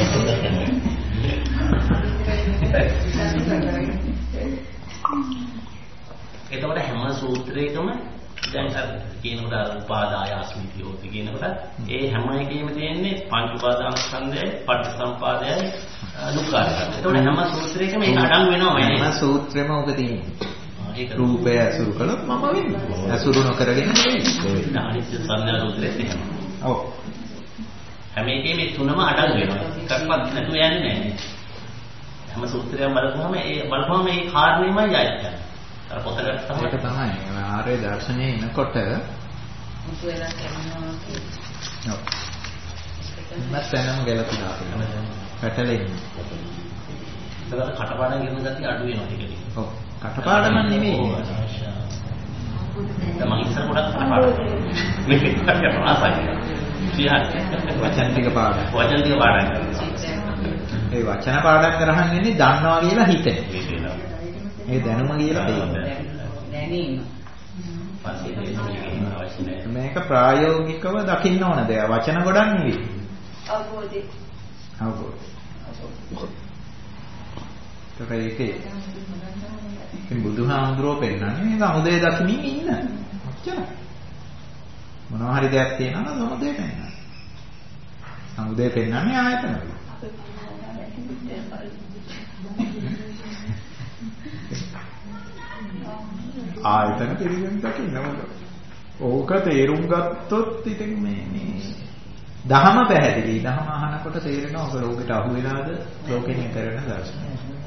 කියනවා. එතකොට හැම සූත්‍රයකම දැන් අර කියනකොට උපාදාය අස්මිතිය හොති කියනකොට ඒ හැම එකෙම තියෙන්නේ පංච උපාදාන ස්කන්ධයයි පටිච්චසමුපාදයයි දුක්ඛාරය. එතකොට හැම සූත්‍රයකම ඒක අඩංගු වෙනවා නේද? හැම සූත්‍රෙම ඔක තියෙන්නේ. ඒක රූපය අසුරු කළොත් මම වෙන්නේ. අසුරු නොකරගෙන නෙවෙයි. අනිත්‍ය සංඥා සූත්‍රයේ තියෙනවා. ඔව්. හැම එකෙම මේ තුනම අඩංගු වෙනවා. එකක්වත් නැතුව යන්නේ නැහැ. හැම සූත්‍රයක්ම බලපුවම ඒ බලපුවම මේ කාරණේමයි යන්නේ. අර පොතකට තමයි ඒක තමයි. ආර්ය දර්ශනයේ එනකොට මුතු වෙලා කියනවා කියන්නේ. ඔව්. මත්නම් ගැලපිලා තියෙනවා. පැටලෙන්නේ. ඒකට කටපාඩම් කරන ගතිය අඩු වෙනවා ටික ටික. ඔව්. කටපාඩම් නෙමෙයි. මම ඉස්සර ගොඩක් කටපාඩම්. මේක තමයි ආසයි. වචන ටික පාඩම්. වචන ටික පාඩම් කරනවා. ඒ වචන පාඩම් කරහන් ඉන්නේ දන්නවා කියලා හිතේ. ඒ දැනුම කියලා තියෙනවා. දැනීම. මේක ප්‍රායෝගිකව දකින්න ඕන දෙයක්. වචන ගොඩක් නෙවෙයි. අවබෝධය. අවබෝධය. ඒකේ ඉතින් බුදුහාමුදුරුවෝ පෙන්නන්නේ මේ සමුදය දකිමින් ඉන්න. ඔච්චරයි. මොනවා හරි දෙයක් තියෙනවා නම් සමුදය පෙන්නනවා. සමුදය පෙන්වන්නේ ආයතන වල. ආයතන පිළිගන්න දකින්නවද? ඕක තේරුම් ගත්තොත් ඉතින් මේ මේ දහම පැහැදිලි. දහම අහනකොට තේරෙනවා ඔබ ලෝකෙට අහු වෙලාද ලෝකෙන් කරන දර්ශනය.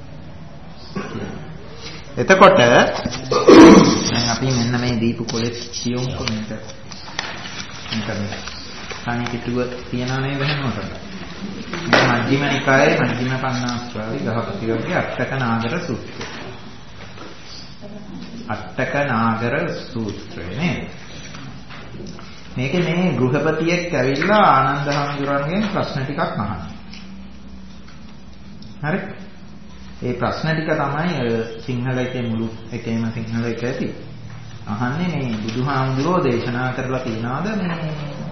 එතකොට දැන් අපි මෙන්න මේ දීපු කොලෙස් කියමු කොමෙන්ට් ඉන්ටර්නෙට් සංකීර්ණව තියනා නේද හැමෝටම. මජ්ක්‍ධිම නිකායේ මජ්ක්‍ධිම පඤ්ඤාස්ත්‍රාවේ ගහපති වර්ගයේ අට්ඨක නාගර සූත්‍රය. අට්ඨක නාගර සූත්‍රය නේද? මේකේ මේ ගෘහපතියෙක් ඇවිල්ලා ආනන්ද හාමුදුරන්ගෙන් ප්‍රශ්න ටිකක් අහනවා. හරි? ඒ ප්‍රශ්න ටික තමයි සිංහල එකේ මුළු එකේම සිංහල එක ඇති. අහන්නේ මේ බුදුහාමුදුරෝ දේශනා කරලා තියනවාද මේ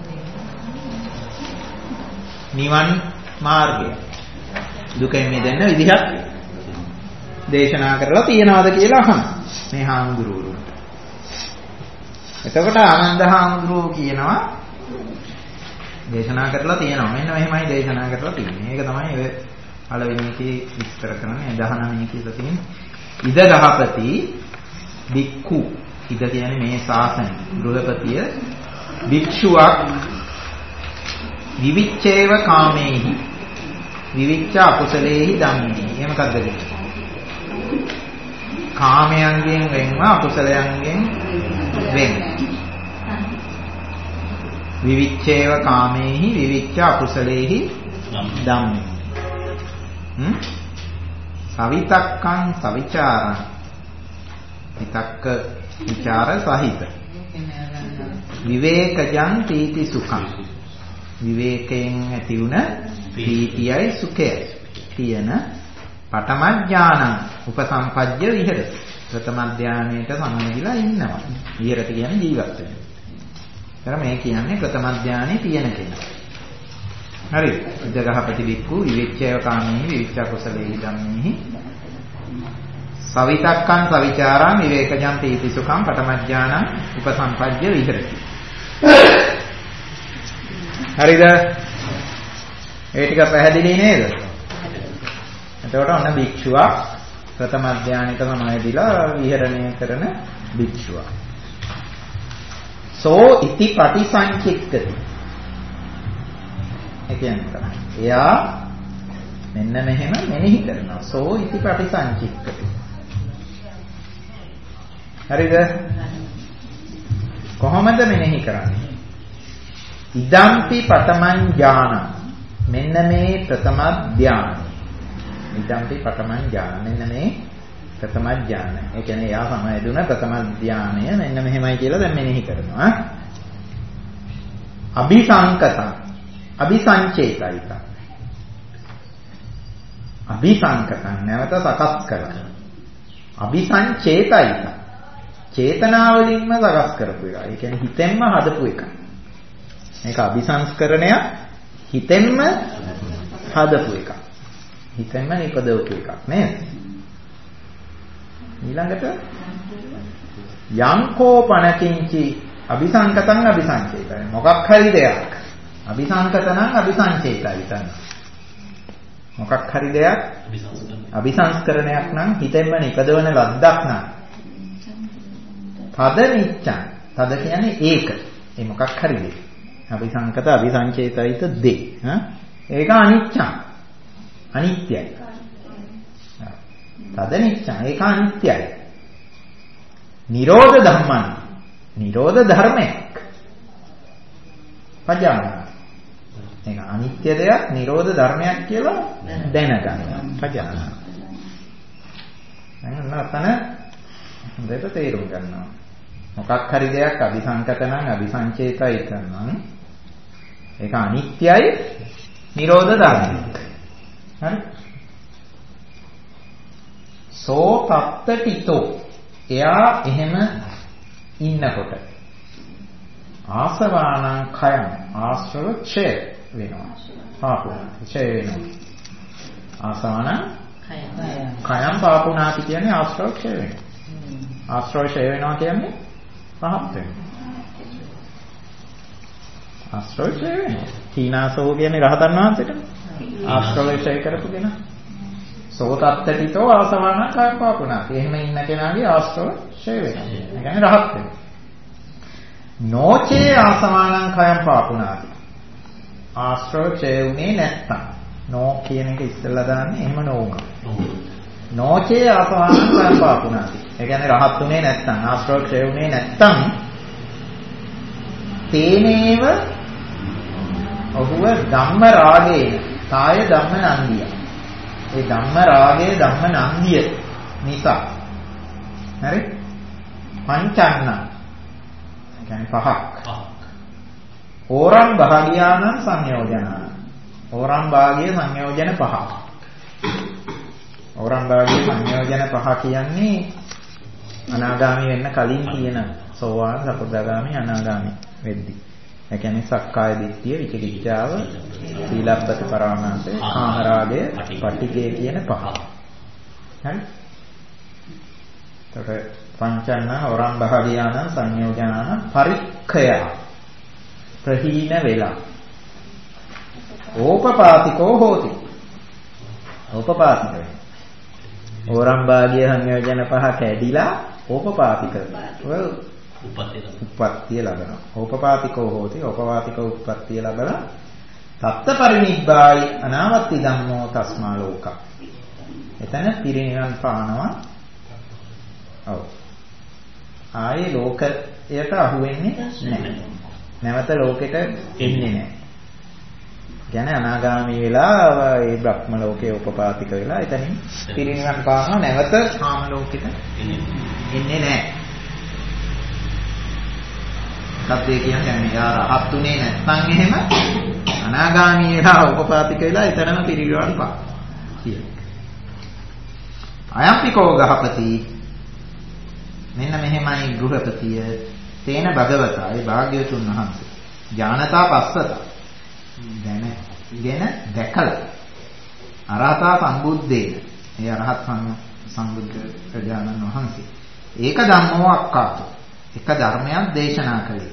නිවන් මාර්ගය දුකෙන් මිදෙන්න විදිහක් දේශනා කරලා තියනවාද කියලා අහනවා මේ හාමුදුරුවෝ. එතකොට ආනන්ද හාමුදුරුවෝ කියනවා දේශනා කරලා තියෙනවා. මෙන්න මෙහෙමයි දේශනා කරලා තියෙන්නේ. මේක තමයි ඔය පළවෙනි එකේ විස්තර කරන්නේ. දහනවෙනි කියලා තියෙන්නේ. ඉද ගහපති බික්ඛු. ඉද කියන්නේ මේ ශාසන ගෘහපතිය භික්ෂුවක් විවිච්ඡේව කාමේහි විවිච්ඡ අකුසලේහි ධම්මේ. එහෙම මොකද්ද කියන්නේ? කාමයන්ගෙන් වෙන්ව අකුසලයන්ගෙන් වෙන්. විවිච්ඡේව කාමේහි විවිච්ඡ අකුසලේහි ධම්මේ. හ්ම්? සවිතක්කං සවිචාරං. විතක්ක විචාර සහිත. විවේකජං තීති සුඛං. විවේකයෙන් ඇති වුණ ප්‍රීතියයි සුඛයයි තියෙන පඨම ඥානං උපසම්පජ්ජ විහෙරති. ප්‍රථම ඥානයට සමවැදිලා ඉන්නවා. විහෙරති කියන්නේ ජීවත් වෙනවා. එතන මේ කියන්නේ ප්‍රථම ඥානෙ තියෙන කෙනා. හරි. ඉදගහපති බික්කු විවිච්ඡේව කාමී විවිච්ඡ කුසලේහි ධම්මේහි සවිතක්කං සවිචාරං විවේකජං තීති සුඛං පඨම ඥානං උපසම්පජ්ජ විහෙරති. හරිද? ඒ ටික පැහැදිලි නේද? එතකොට ඔන්න භික්ෂුවක් ප්‍රථම ධානයට සමවැදිලා විහරණය කරන භික්ෂුවක්. සෝ ඉති පටිසංචික්කති. ඒ කියන්නේ එයා මෙන්න මෙහෙම මෙනෙහි කරනවා. සෝ ඉති පටිසංචික්කති. හරිද? කොහොමද මෙනෙහි කරන්නේ? ඉදම්පි පඨමං ඥාන. මෙන්න මේ ප්‍රථම ධානය. ඉදම්පි පඨමං ඥාන. මෙන්න මේ ප්‍රථම ඥාන. ඒ කියන්නේ යා සමයදුන ප්‍රථම ධානය මෙන්න මෙහෙමයි කියලා දැන් මෙනෙහි කරනවා. අபிසංකතං. අபிසංචේතයික. අபிසංකතං නැවත සකස් කරනවා. අபிසංචේතයික. චේතනාවලින්ම සකස් කරපු එක. ඒ කියන්නේ හිතෙන්ම හදපු එක. මේක අபிසංස්කරණය හිතෙන්ම හදපු එක. හිතෙන්ම නිපදවපු එකක් නේද? ඊළඟට යංකෝපනකින්චි අபிසංකතං අபிසංචේතය. මොකක් හරි දෙයක් අபிසංකතං අபிසංචේතය තමයි. මොකක් හරි දෙයක් අபிසංස්කරණයක් නම් හිතෙන්ම නිපදවන ලද්දක් නම් තද නිච්ඡං. තද කියන්නේ ඒක. ඒ මොකක් හරි දෙයක්. අபிසංකත අபிසංචේතිත දේ. හා ඒක අනිච්චං. අනිත්‍යයි. තද නිච්ඡං. ඒක අනිත්‍යයි. නිරෝධ ධම්මං. නිරෝධ ධර්මයක්. පජාන. ඒක අනිත්‍ය දෙයක් නිරෝධ ධර්මයක් කියලා දැනගන්න. පජාන. දැන් අතන හොඳට තේරුම් ගන්නවා. මොකක් හරි දෙයක් අபிසංකත නම් අபிසංචේතයි කරනවා. ඒක අනිත්‍යයි නිරෝධ ධර්මයක්. හරි? සෝ තත්තටිතෝ. එයා එහෙම ඉන්නකොට ආසවාණං khයං ආශ්‍රව ඡය වෙනවා. පාපුණ ඡය වෙනවා. ආසවාණං khයං පාපුණාති කියන්නේ ආශ්‍රව ඡය වෙනවා. ආශ්‍රව ඡය වෙනවා කියන්නේ පහත් වෙනවා. ආශ්‍රව ක්ෂය වෙනවා. තීනාසෝ කියන්නේ රහතන් වහන්සේට. ආශ්‍රව ක්ෂය කරපු කෙනා. සෝතත්තටිතෝ ආසවණ කයපාපුණා. එහෙම ඉන්න කෙනාගේ ආශ්‍රව ක්ෂය වෙනවා. ඒ කියන්නේ රහත් වෙනවා. නොචේ ආසවණං කයම් පාපුණාති. ආශ්‍රව ක්ෂය උනේ නැත්තම්. නෝ කියන එක ඉස්සෙල්ලා දාන්නේ එහෙම නොවුණා. නොචේ ආසවණං කයම් පාපුණාති. ඒ කියන්නේ රහත් උනේ නැත්තම් ආශ්‍රව ක්ෂය උනේ නැත්තම් තේනේව ඔහුව ධම්ම රාගේන කාය ධම්ම නන්දිය. ඒ ධම්ම රාගයේ ධම්ම නන්දිය නිසා හරි පංචන්න කියන්නේ පහක්. ඕරම් භාගියානං සංයෝජන. ඕරම් භාගයේ සංයෝජන පහ. ඕරම් භාගයේ සංයෝජන පහ කියන්නේ අනාගාමී වෙන්න කලින් තියෙන සෝවාන් සකෘදාගාමි අනාගාමි වෙද්දී. ඒ කියන්නේ සක්කාය දිට්ඨිය, විචිකිච්ඡාව, සීලබ්බත පරාමාසය, කාමරාගය, පටිඝය කියන පහ. හරි? එතකොට පංචන්න වරම් භාගියාන සංයෝජනාන පරික්ඛය ප්‍රහීන වෙලා. ඕපපාතිකෝ හෝති. ඕපපාතික වෙනවා. වරම් භාගිය සංයෝජන පහ කැඩිලා ඕපපාතික උප්පත්තිය ලබනවා. ඕපපාතිකෝ හෝති. ඕපපාතික උප්පත්තිය ලබලා තත්ත පරිනිබ්බායි අනාවත්ති ධම්මෝ තස්මා ලෝක. එතන පිරිනිවන් පානවා. ඔව්. ආයේ ලෝකයට අහු වෙන්නේ නැහැ. නැවත ලෝකෙට එන්නේ නැහැ. කියන්නේ අනාගාමී වෙලා ඒ බ්‍රහ්ම ලෝකේ උපපාතික වෙලා එතනින් පිරිනිවන් පානවා. නැවත කාම ලෝකෙට එන්නේ නැහැ. සත්‍ය කියන්නේ යා රහත් උනේ නැත්නම් එහෙම අනාගාමී වෙලා උපපාතික වෙලා එතනම පිරිනිවන් පා කියන. අයම්පිකෝ ගහපති මෙන්න මෙහෙමයි ගෘහපතිය තේන භගවතා ඒ භාග්‍යවතුන් වහන්සේ ඥානතා පස්සත දැනගෙන දැකලා අරහතා සම්බුද්දේන ඒ අරහත් සම්බුද්ධ ප්‍රජානන් වහන්සේ ඒක ධම්මෝ අක්කාතෝ එක ධර්මයක් දේශනා කළේ.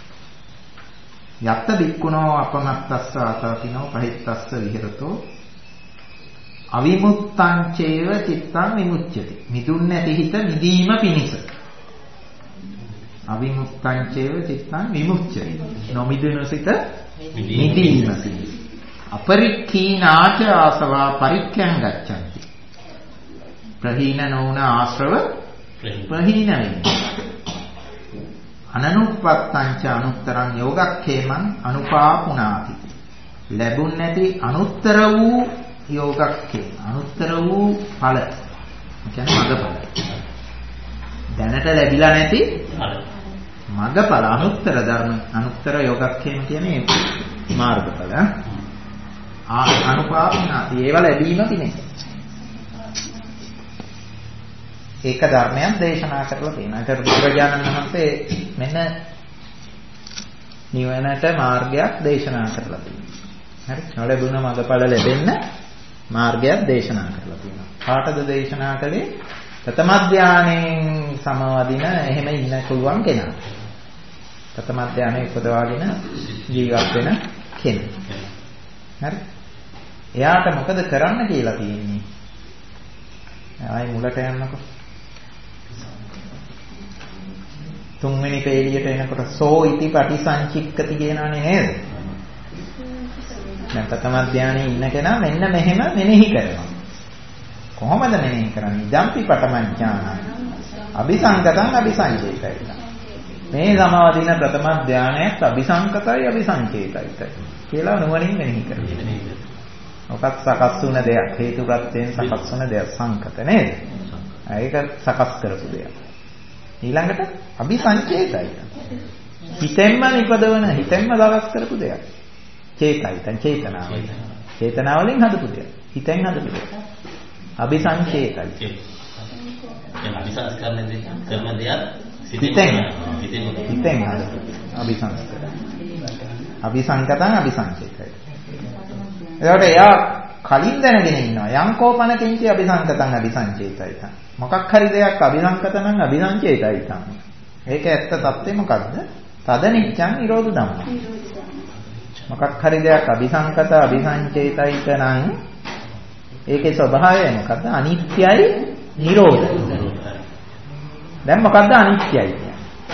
යත්ත බික්කුණෝ අපමත්තස්ස ආතාපිනෝ පහිත්තස්ස විහෙරතෝ අවිමුත්තං චේව චිත්තං විමුච්ඡති. මිදුන් නැති හිත මිදීම පිණිස. අවිමුත්තං චේව චිත්තං විමුච්ඡති. නොමිදුණු සිත මිදීම පිණිස. අපරික්ඛීනාච ආසවා පරික්ඛයන් ගච්ඡanti. ප්‍රහීන නොවන ආශ්‍රව ප්‍රහීන වෙනවා. අනනුප්පත්තංච අනුත්තරං යෝගක්ඛේමං අනුපාපුනාති. ලැබුන් නැති අනුත්තර වූ යෝගක්ඛේ අනුත්තර වූ ඵල. කියන්නේ මගඵල. දැනට ලැබිලා නැති මගඵල අනුත්තර ධර්ම අනුත්තර යෝගක්ඛේම කියන්නේ මාර්ගඵල. ආ අනුපාපුනාති ඒවා ලැබීම පිණිස. ඒක ධර්මයක් දේශනා කරලා තියෙනවා. ඒකට බුදුරජාණන් වහන්සේ මෙන්න නිවනට මාර්ගයක් දේශනා කරලා තියෙනවා. හරි. නොලැබුණ මඟඵල ලැබෙන්න මාර්ගයක් දේශනා කරලා තියෙනවා. කාටද දේශනා කළේ? ප්‍රථම ධානයෙන් සමවදින එහෙම ඉන්න පුළුවන් කෙනා. ප්‍රථම ධානයේ උපදවාගෙන ජීවත් වෙන කෙනා. හරි. එයාට මොකද කරන්න කියලා තියෙන්නේ? ආයි මුලට යන්නකො. තුන්වෙනි පේළියට එනකොට සෝ ඉති පටිසංචික්කති කියනවනේ නේද? දැන් ප්‍රථම ධානයේ ඉන්න කෙනා මෙන්න මෙහෙම මෙනෙහි කරනවා. කොහොමද මෙනෙහි කරන්නේ? ඉදම්පි පඨමඥාන. අபிසංකතං අபிසංචේතයි. මේ සමාධින ප්‍රථම ධානයත් අபிසංකතයි අபிසංචේතයි කියලා නුවණින් මෙනෙහි කරනවා. ඔකත් සකස් වුණ දෙයක්. හේතු ප්‍රත්‍යයෙන් සකස් වුණ දෙයක් සංකත නේද? ඒක සකස් කරපු දෙයක්. ඊළඟට අபிසංචේතයි. හිතෙන්ම නිපදවන හිතෙන්ම සකස් කරපු දෙයක්. චේතයි චේතනාවයි. චේතනාවලින් හදපු දෙයක්. හිතෙන් හදපු දෙයක්. අபிසංචේතයි. ඒ අபிසංස්කරණ දෙක කරන දෙයක් හිතෙන් හිතෙන් හදපු අபிසංස්කරණ. අபிසංකතං අபிසංචේතයි. එතකොට එයා කලින් දැනගෙන ඉන්නවා යංකෝපන කිංචි අபிසංකතං අபிසංචේතයි. මොකක් හරි දෙයක් අபிසංකතං අபிසංචේතයි තමයි. ඒක ඇත්ත தත්ත්වය මොකද්ද? තද නිච්ඡං නිරෝධ ධම්ම. මොකක් හරි දෙයක් අபிසංකත අபிසංචේතිත නම් ඒකේ ස්වභාවය මොකද්ද? අනිත්‍යයි නිරෝධයි. දැන් මොකද්ද අනිත්‍යයි කියන්නේ?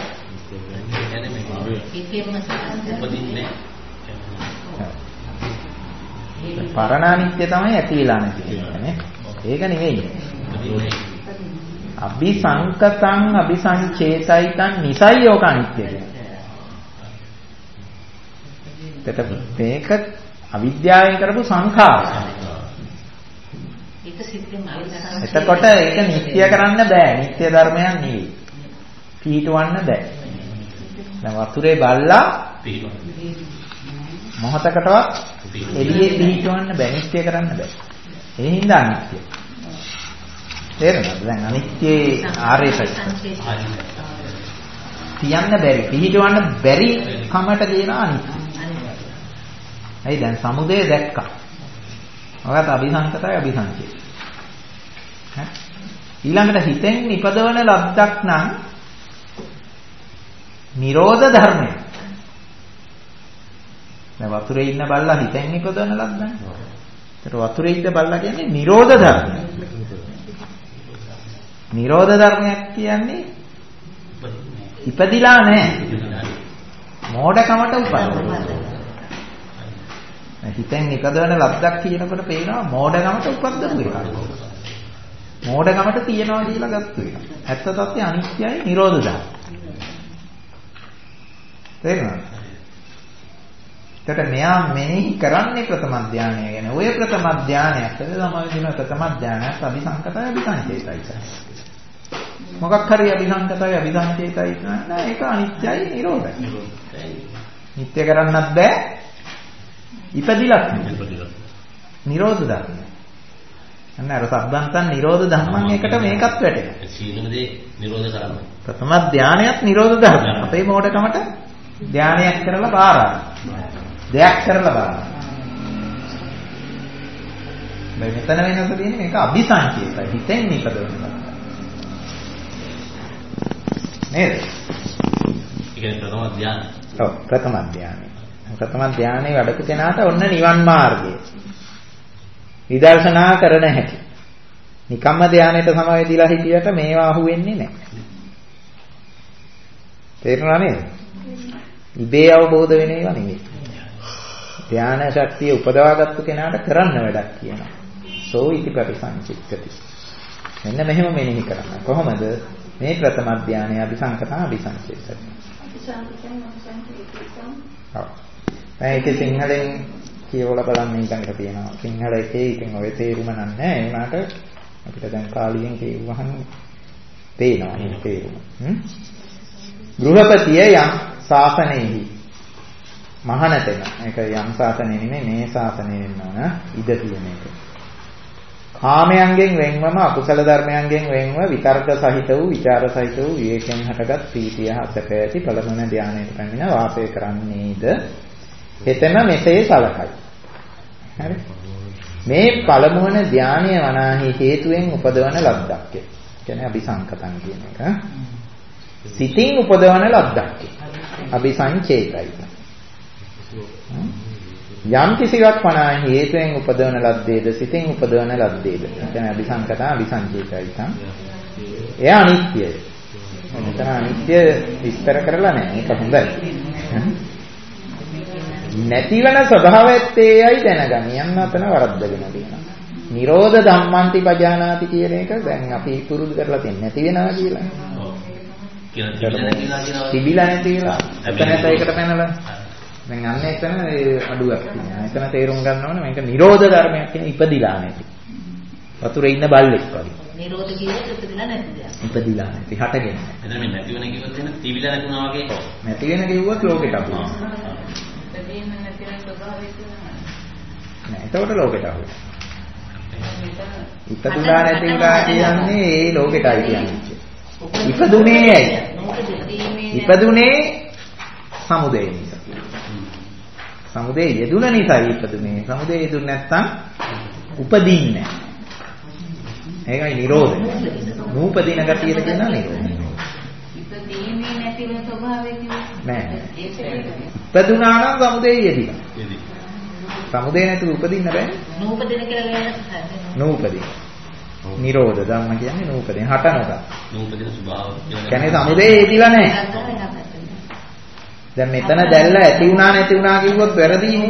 පරණ අනිත්‍ය තමයි ඇතිලා නැති කියන්නේ. ඒක නෙවෙයි. අபிසංකතං අபிසංචේතිතං නිසයි යෝක අනිත්‍ය කියන්නේ. මේක අවිද්‍යාවෙන් කරපු සංඛාර. එතකොට ඒක නිත්‍ය කරන්න බෑ. නිත්‍ය ධර්මයක් නෙවෙයි. පිහිටවන්න බෑ. දැන් වතුරේ බල්ලා මොහතකටවත් එළියේ පිහිටවන්න බෑ. නිත්‍ය කරන්න බෑ. ඒ හින්දා අනිත්‍ය. තේරෙනවද? දැන් අනිත්‍යයේ ආර්ය සත්‍ය. තියන්න බැරි, පිහිටවන්න බැරි කමට කියන අනිත්‍ය. ඇයි දැන් සමුදය දැක්කා. ඔයාලට අபிසංකතයි අபிසංචේ. ඈ ඊළඟට හිතෙන් නිපදවන ලබ්ධක් නම් නිරෝධ ධර්මය. දැන් වතුරේ ඉන්න බල්ලා හිතෙන් නිපදවන ලබ්ධනේ. ඒතර වතුරේ ඉන්න බල්ලා කියන්නේ නිරෝධ ධර්මය. නිරෝධ ධර්මයක් කියන්නේ ඉපදිලා නැහැ. මෝඩකමට උපදිනවා. හිතෙන් නිපදවන ලබ්ධක් කියනකොට පේනවා මෝඩකමට උපද්දපු එකක්. මෝඩකමට තියනවා කියලා ගත්ත එක. ඇත්ත තත්ත්වය අනිත්‍යයි නිරෝධ ධර්ම. තේරෙනවද? ඒකට මෙයා මෙහි කරන්නේ ප්‍රථම ධානය ගැන. ඔය ප්‍රථම ධානයක් තමයි දින ප්‍රථම ධානයක් අபிසංකතයි අபிසංචේතයි. මොකක් හරි අபிසංකතයි අபிසංචේතයි නෑ ඒක අනිත්‍යයි නිරෝධයි. නිත්‍ය කරන්නත් බෑ. ඉපදිලත් නිරෝධ ධර්ම. අන්න අර සබ්බන්තන් නිරෝධ ධර්මයන් එකට මේකත් වැටෙනවා. සීලමදී නිරෝධ කරන්න. ප්‍රථම ධානයත් නිරෝධ ධර්ම. අපේ මොඩකමට ධානයක් කරලා බාරා. දෙයක් කරලා බාරා. මේ මෙතන වෙනස තියෙන්නේ මේක අபிසංකේතයි. හිතෙන් නිපදවනවා. නේද? ඒක ප්‍රථම ධානය. ඔව් ප්‍රථම ධානය. ප්‍රථම ධානයේ වැඩක කෙනාට ඔන්න නිවන් මාර්ගය. විදර්ශනා කරන හැටි. නිකම්ම ධානයට සමවැදිලා හිටියට මේවා අහුවෙන්නේ නැහැ. තේරුණා නේද? ඉබේ අවබෝධ වෙන ඒවා නෙවෙයි. ධාන ශක්තිය උපදවාගත්තු කෙනාට කරන්න වැඩක් කියනවා. සෝ ඉති පරිසංචිත්තති. මෙන්න මෙහෙම මෙනෙහි කරන්න. කොහොමද? මේ ප්‍රථම ධානය අபிසංකතන අபிසංචේතති. අபிසංකතන අபிසංචේතති. ඔව්. මේක සිංහලෙන් කියවලා බලන්න ඊළඟට තියෙනවා. සිංහල එකේ ඉතින් ඔය තේරුම නැහැ. ඒ වුණාට අපිට දැන් කාලියෙන් කියවහම පේනවා මේ තේරුම. හ්ම්. ගෘහපතිය යම් ශාසනයෙහි මහානතන. ඒක යම් ශාසනයෙ නෙමෙයි මේ ශාසනයෙ වෙනවා න ඉද තියෙන එක. කාමයන්ගෙන් වෙන්වම අකුසල ධර්මයන්ගෙන් වෙන්ව විතර්ක සහිත වූ විචාර සහිත වූ විවේකයෙන් හටගත් ප්‍රීතිය හසක ඇති පළමුණ ධානයට පැමිණ වාසය කරන්නේද එතන මෙසේ සලකයි. හරි. මේ පළමුවන ධානය වනාහි හේතුවෙන් උපදවන ලබ්ධක්. කියන්නේ අபிසංකතං කියන එක. සිතින් උපදවන ලබ්ධක්. අபிසංචේතයි. යම් කිසිවක් වනාහි හේතුවෙන් උපදවන ලද්දේද සිතින් උපදවන ලද්දේද. කියන්නේ අபிසංකතං අபிසංචේතයි. එය අනිත්‍යයි. මෙතන අනිත්‍ය විස්තර කරලා නැහැ. ඒක හොඳයි. නැතිවන ස්වභාවයත්තේයි දැනගනි. යන්න අතන වරද්දගෙන තියෙනවා. නිරෝධ ධම්මන්ති පජානාති කියන එක දැන් අපි පුරුදු කරලා තියෙන නැති වෙනවා කියලා. ඔව්. කියලා තිබිලා නැති කියලා. එතන ඒකට පැනලා. දැන් අන්න එතන අඩුවක් තියෙනවා. එතන තේරුම් ගන්න ඕනේ මේක නිරෝධ ධර්මයක් කියන ඉපදිලා නැති. වතුරේ ඉන්න බල්ලෙක් වගේ. නිරෝධ කියන්නේ ඉපදිලා නැති දෙයක්. ඉපදිලා නැති හටගෙන. එතන මේ නැති වෙන කිව්වොත් එන තිබිලා නැතුණා වගේ. ඔව්. නැති වෙන කිව්වොත් ලෝකෙට අපුවා. නෑ එතකොට ලෝකෙට අහුවෙනවා. ඉපදුනා නැති උනා කියන්නේ ඒ ලෝකෙටයි කියන්නේ. ඉපදුනේ ඇයි? ඉපදුනේ සමුදය නිසා. සමුදය යෙදුන නිසා ඉපදුනේ. සමුදය යෙදුනේ නැත්තම් උපදින්නේ නැහැ. ඒකයි නිරෝධය. නූපදින ගතියට කියනවා නිරෝධය. ඉපදීමේ නැති වෙන ස්වභාවය කියන්නේ නෑ. ඉපදුනා නම් සමුදේ යෙදිලා. සමුදේ නැතුව උපදින්න බෑ. නූපදින කියලා කියන්නේ නූපදින. නිරෝධ ධම්ම කියන්නේ නූපදින. හට නොගා. නූපදින ස්වභාව කියන්නේ සමුදේ යෙදිලා නෑ. දැන් මෙතන දැල්ල ඇති වුණා නැති වුණා කිව්වොත් වැරදීනේ.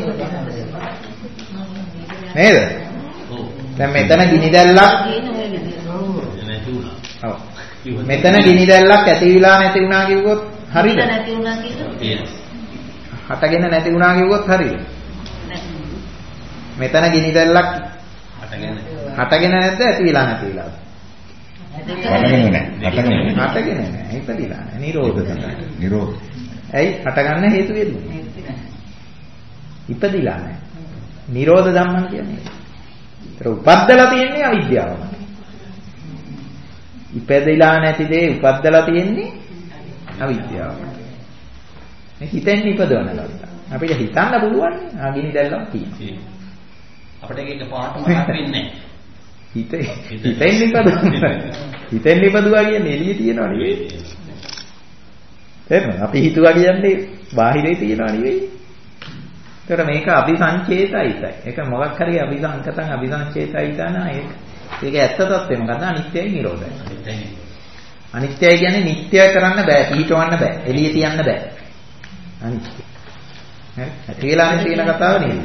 නේද? දැන් මෙතන ගිනි දැල්ලක් ඔව්. මෙතන ගිනි දැල්ලක් ඇති විලා නැති වුණා කිව්වොත් හරිද? නැති වුණා කිව්වොත් හටගෙන නැති වුණා කිව්වොත් හරිද? මෙතන ගිනි දැල්ලක් හටගෙන හටගෙන නැද්ද ඇති විලා නැති විලාද? හටගෙන නැහැ. හටගෙන නැහැ. හටගෙන නැහැ. ඉපදිලා නැහැ. නිරෝධ තමයි. නිරෝධ. ඇයි හටගන්න හේතු වෙන්නේ? ඉපදිලා නැහැ. නිරෝධ ධම්මං කියන්නේ. ඒතර උපද්දලා තියෙන්නේ අවිද්‍යාවම. ඉපදිලා නැති දේ උපද්දලා තියෙන්නේ අවිද්‍යාවම. මේ හිතෙන් ඉපදවන ගත්තා. අපිට හිතන්න පුළුවන් ආ ගිනි දැල්ලක් තියෙනවා. අපිට ඒක පාට මතක් වෙන්නේ නැහැ. හිත හිතෙන් ඉපදුවා. හිතෙන් ඉපදුවා කියන්නේ එළියේ තියනවා නෙවෙයි. එහෙනම් අපි හිතුවා කියන්නේ බාහිරේ තියනවා නෙවෙයි. ඒතර මේක අபிසංචේතයිතයි. ඒක මොකක් හරි අபிසංකතං අபிසංචේතයිතන ඒක. ඒක ඇත්ත තත්ත්වෙ මොකද? අනිත්‍යයි නිරෝධයි. අනිත්‍යයි කියන්නේ නිට්ටය කරන්න බෑ, පිහිටවන්න බෑ, එළියේ තියන්න බෑ. අනිත්‍ය. හරි? ඇතිලානේ තියෙන කතාව නේද?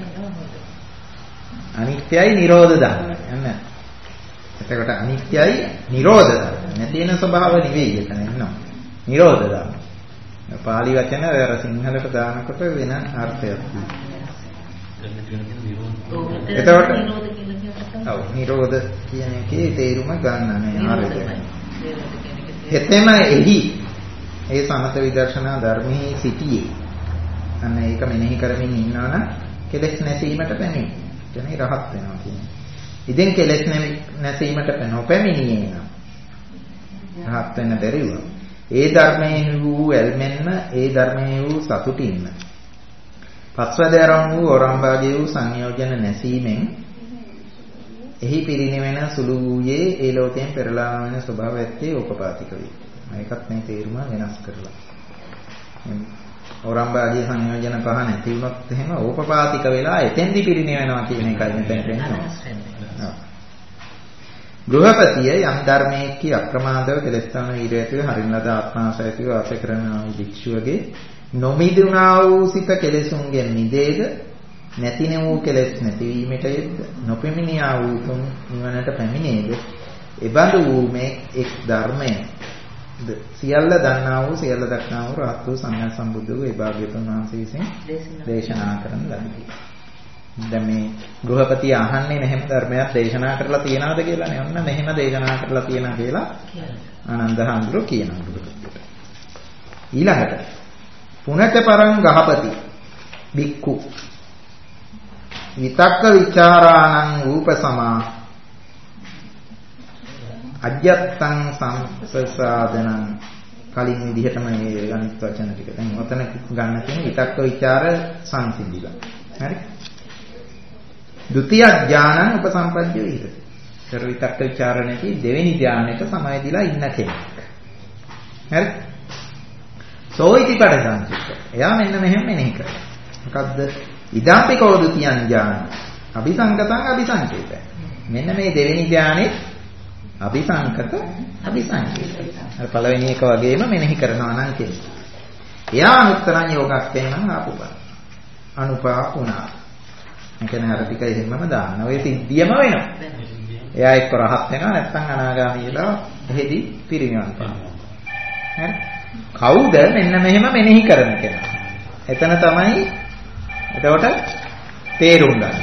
අනිත්‍යයි නිරෝධ ධර්ම. එන්න. එතකොට අනිත්‍යයි නිරෝධ ධර්ම. නැති වෙන ස්වභාව නෙවෙයි එතන එන්නවා. නිරෝධ ධර්ම. පාලි වචන අර සිංහලට දානකොට වෙන අර්ථයක් තියෙනවා. එතකොට ඔව් නිරෝධ කියන එකේ තේරුම ගන්න මේ ආරම්භය. එතෙම එහි ඒ සමත විදර්ශනා ධර්මයේ සිටියේ. අන්න ඒක මෙනෙහි කරමින් ඉන්නවනම් කෙලෙස් නැසීමට පැමිණි. කියන්නේ රහත් වෙනවා කියන්නේ. ඉතින් කෙලෙස් නැසීමට නොපැමිණියේ නම් රහත් වෙන්න බැරි වුණා. ඒ ධර්මයේ වූ ඇල්මෙන්ම ඒ ධර්මයේ වූ සතුටින්ම පස්වදරම් වූ ඔරම්බාගේ වූ සංයෝජන නැසීමෙන් එහි පිරිනිවෙන සුළු වූයේ ඒ ලෝකයෙන් පෙරලා වෙන ස්වභාවය ඇත්තේ ඕපපාතික වේ. මේකත් මේ තේරුම වෙනස් කරලා. ඔරම්බාගේ සංයෝජන පහ නැති වුණොත් එහෙම ඕපපාතික වෙලා එතෙන්දි පිරිනිවෙනවා කියන එකයි මෙතන වෙන්නේ. ගෘහපතිය යම් ධර්මයේක අක්‍රමාදව කෙලස්තාන වීරයතුව හරින ලද ආත්මාශයතිව වාසය කරන භික්ෂුවගේ නොමිදුණා වූ සිත කෙලෙසුන්ගෙන් මිදේද නැතින වූ කෙලෙස් නැතිවීමට යෙද්ද නොපෙමිනියා වූ තුන් නිවනට පැමිණේද එබඳු වූ මේ එක් ධර්මය සියල්ල දන්නා වූ සියල්ල දක්නා වූ රහත් වූ සම්්‍යක් සම්බුද්ධ වූ ඒ භාග්‍යවතුන් වහන්සේ විසින් දේශනා කරන ලදී. දැන් මේ ගෘහපතිය අහන්නේ මෙහෙම ධර්මයක් දේශනා කරලා තියනවාද කියලානේ. ඔන්න මෙහෙම දේශනා කරලා තියනවා කියලා ආනන්ද හඳුරෝ කියනවා ගෘහපතියට. ඊළඟට පුනච පරං ගහපති බික්ඛු විතක්ක විචාරාණං රූපසමා අජ්ජත්තං සම්පසාදනං කලින් විදිහටම මේ අනිත් වචන ටික දැන් ඔතන ගන්න තියෙන විතක්ක විචාර සංසිඳිලා. හරි? ဒုတိ ය ඥානං උපසම්පජ්ජ විහෙරති. සර විතක්ක ਵਿਚාරණේටි දෙවෙනි ඥානෙට සමවැදිලා ඉන්න කෙනෙක්. හරි? සෝයිති පඩසංචිත. එයා මෙන්න මෙහෙම මෙනෙහි කරනවා. මොකද්ද? ඉදාපිකෝ ဒုတိ ය ඥාන. අபிසංකතං අபிසංචේතය. මෙන්න මේ දෙවෙනි ඥානෙ අபிසංකත අபிසංචේතය. අර පළවෙනි එක වගේම මෙනෙහි කරනවා නම් කෙනෙක්. එයා අනුත්තරං යෝගක්ඛේන ආපුපා. අනුපාපුණා. ඒ කියන්නේ අර ටික එහෙමම දාන්න. ඔය සිද්ධියම වෙනවා. එයා එක්ක රහත් වෙනවා නැත්නම් අනාගාමී වෙලා එහෙදි පිරිනිවන් පානවා. හරි? කවුද මෙන්න මෙහෙම මෙනෙහි කරන කෙනා? එතන තමයි එතකොට තේරුම් ගන්න.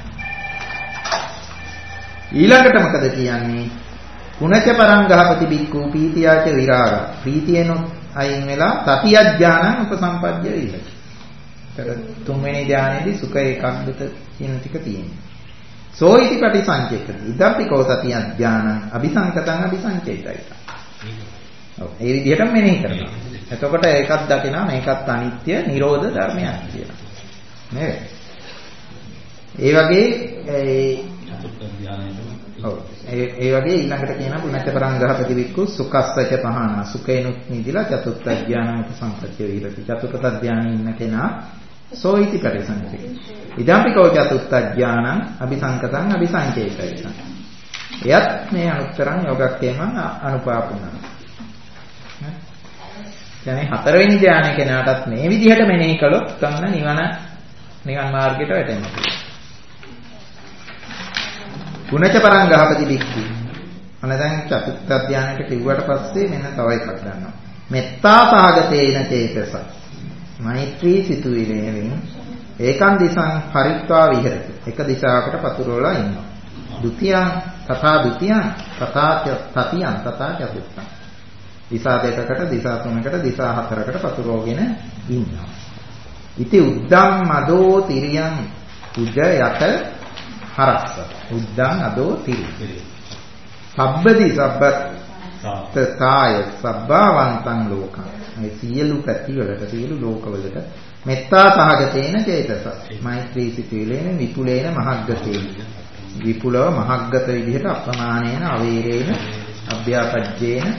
ඊළඟට මොකද කියන්නේ? කුණච පරං ගහපති බික්ඛු පීතියාච විරාග. ප්‍රීතියෙන් අයින් වෙලා තතිය ඥානං උපසම්පජ්ජ විහෙරති. තුන්වෙනි ධානයේදී සුඛ ඒකාග්‍රත කියන ටික තියෙනවා. සෝයිති පටිසංචේතති. ඉදප්පිකෝ තතිය ඥානං අபிසංකතං අபிසංචේතයි. ඔව් ඒ විදිහටම මෙනෙහි කරනවා. එතකොට ඒකත් දකිනවා මේකත් අනිත්‍ය නිරෝධ ධර්මයක් කියලා. නේද? ඒ වගේ ඒ ඔව්. ඒ ඒ වගේ ඊළඟට කියනවා පුණච්ච පරංගහපති වික්ඛු සුඛස්සච පහන සුඛේනුත් නිදිලා චතුත්ථ ඥානම උපසංපත්‍ය විරති. චතුර්ථ ඥානෙ ඉන්න කෙනා සෝයිති පරිසංචේ. ඉදම්පිකෝ චතුත්ථ ඥානං අபிසංකතං අபிසංචේතයිසං. එයත් මේ අනුත්තරං යෝගක්ඛේමං අනුපාපුණා. يعني හතරවෙනි ධානය කෙනාටත් මේ විදිහට මෙනෙහි කළොත් ගන්න නිවන නිවන් මාර්ගයට වැටෙන්න පුළුවන්. ගුණච පරංගහපති වික්ඛු. අන දැන් චතුත්ථ ධානයට කිව්වට පස්සේ මෙන්න තව එකක් ගන්නවා. මෙත්තා සහගතේන චේතස. මෛත්‍රී සිතුවිල්ලෙන් ඒකන් දිසං පරිත්වා විහෙරති. එක දිශාවකට පතුරවලා ඉන්නවා. ဒ ුතියං තථා ဒ ුතියං තථා තතියං තථා චතුත්ථං. දිසා දෙකකට දිසා තුනකට දිසා හතරකට පතුරවගෙන ඉන්නවා. ඉති උද්දම් මදෝ තිරියං උජ යට හරස්ස. උද්දම් අදෝ තිරිය. සබ්බදි සබ්බත් තාය සබ්බවන්තං ලෝකං. මේ සියලු පැති වලට සියලු ලෝකවලට මෙත්තා සහගතේන චේතස. මෛත්‍රී සිතුවිලේන විපුලේන මහග්ගතේන. විපුලව මහග්ගත විදිහට අප්‍රමාණේන අවීරේන අභ්‍යාපජ්ජේන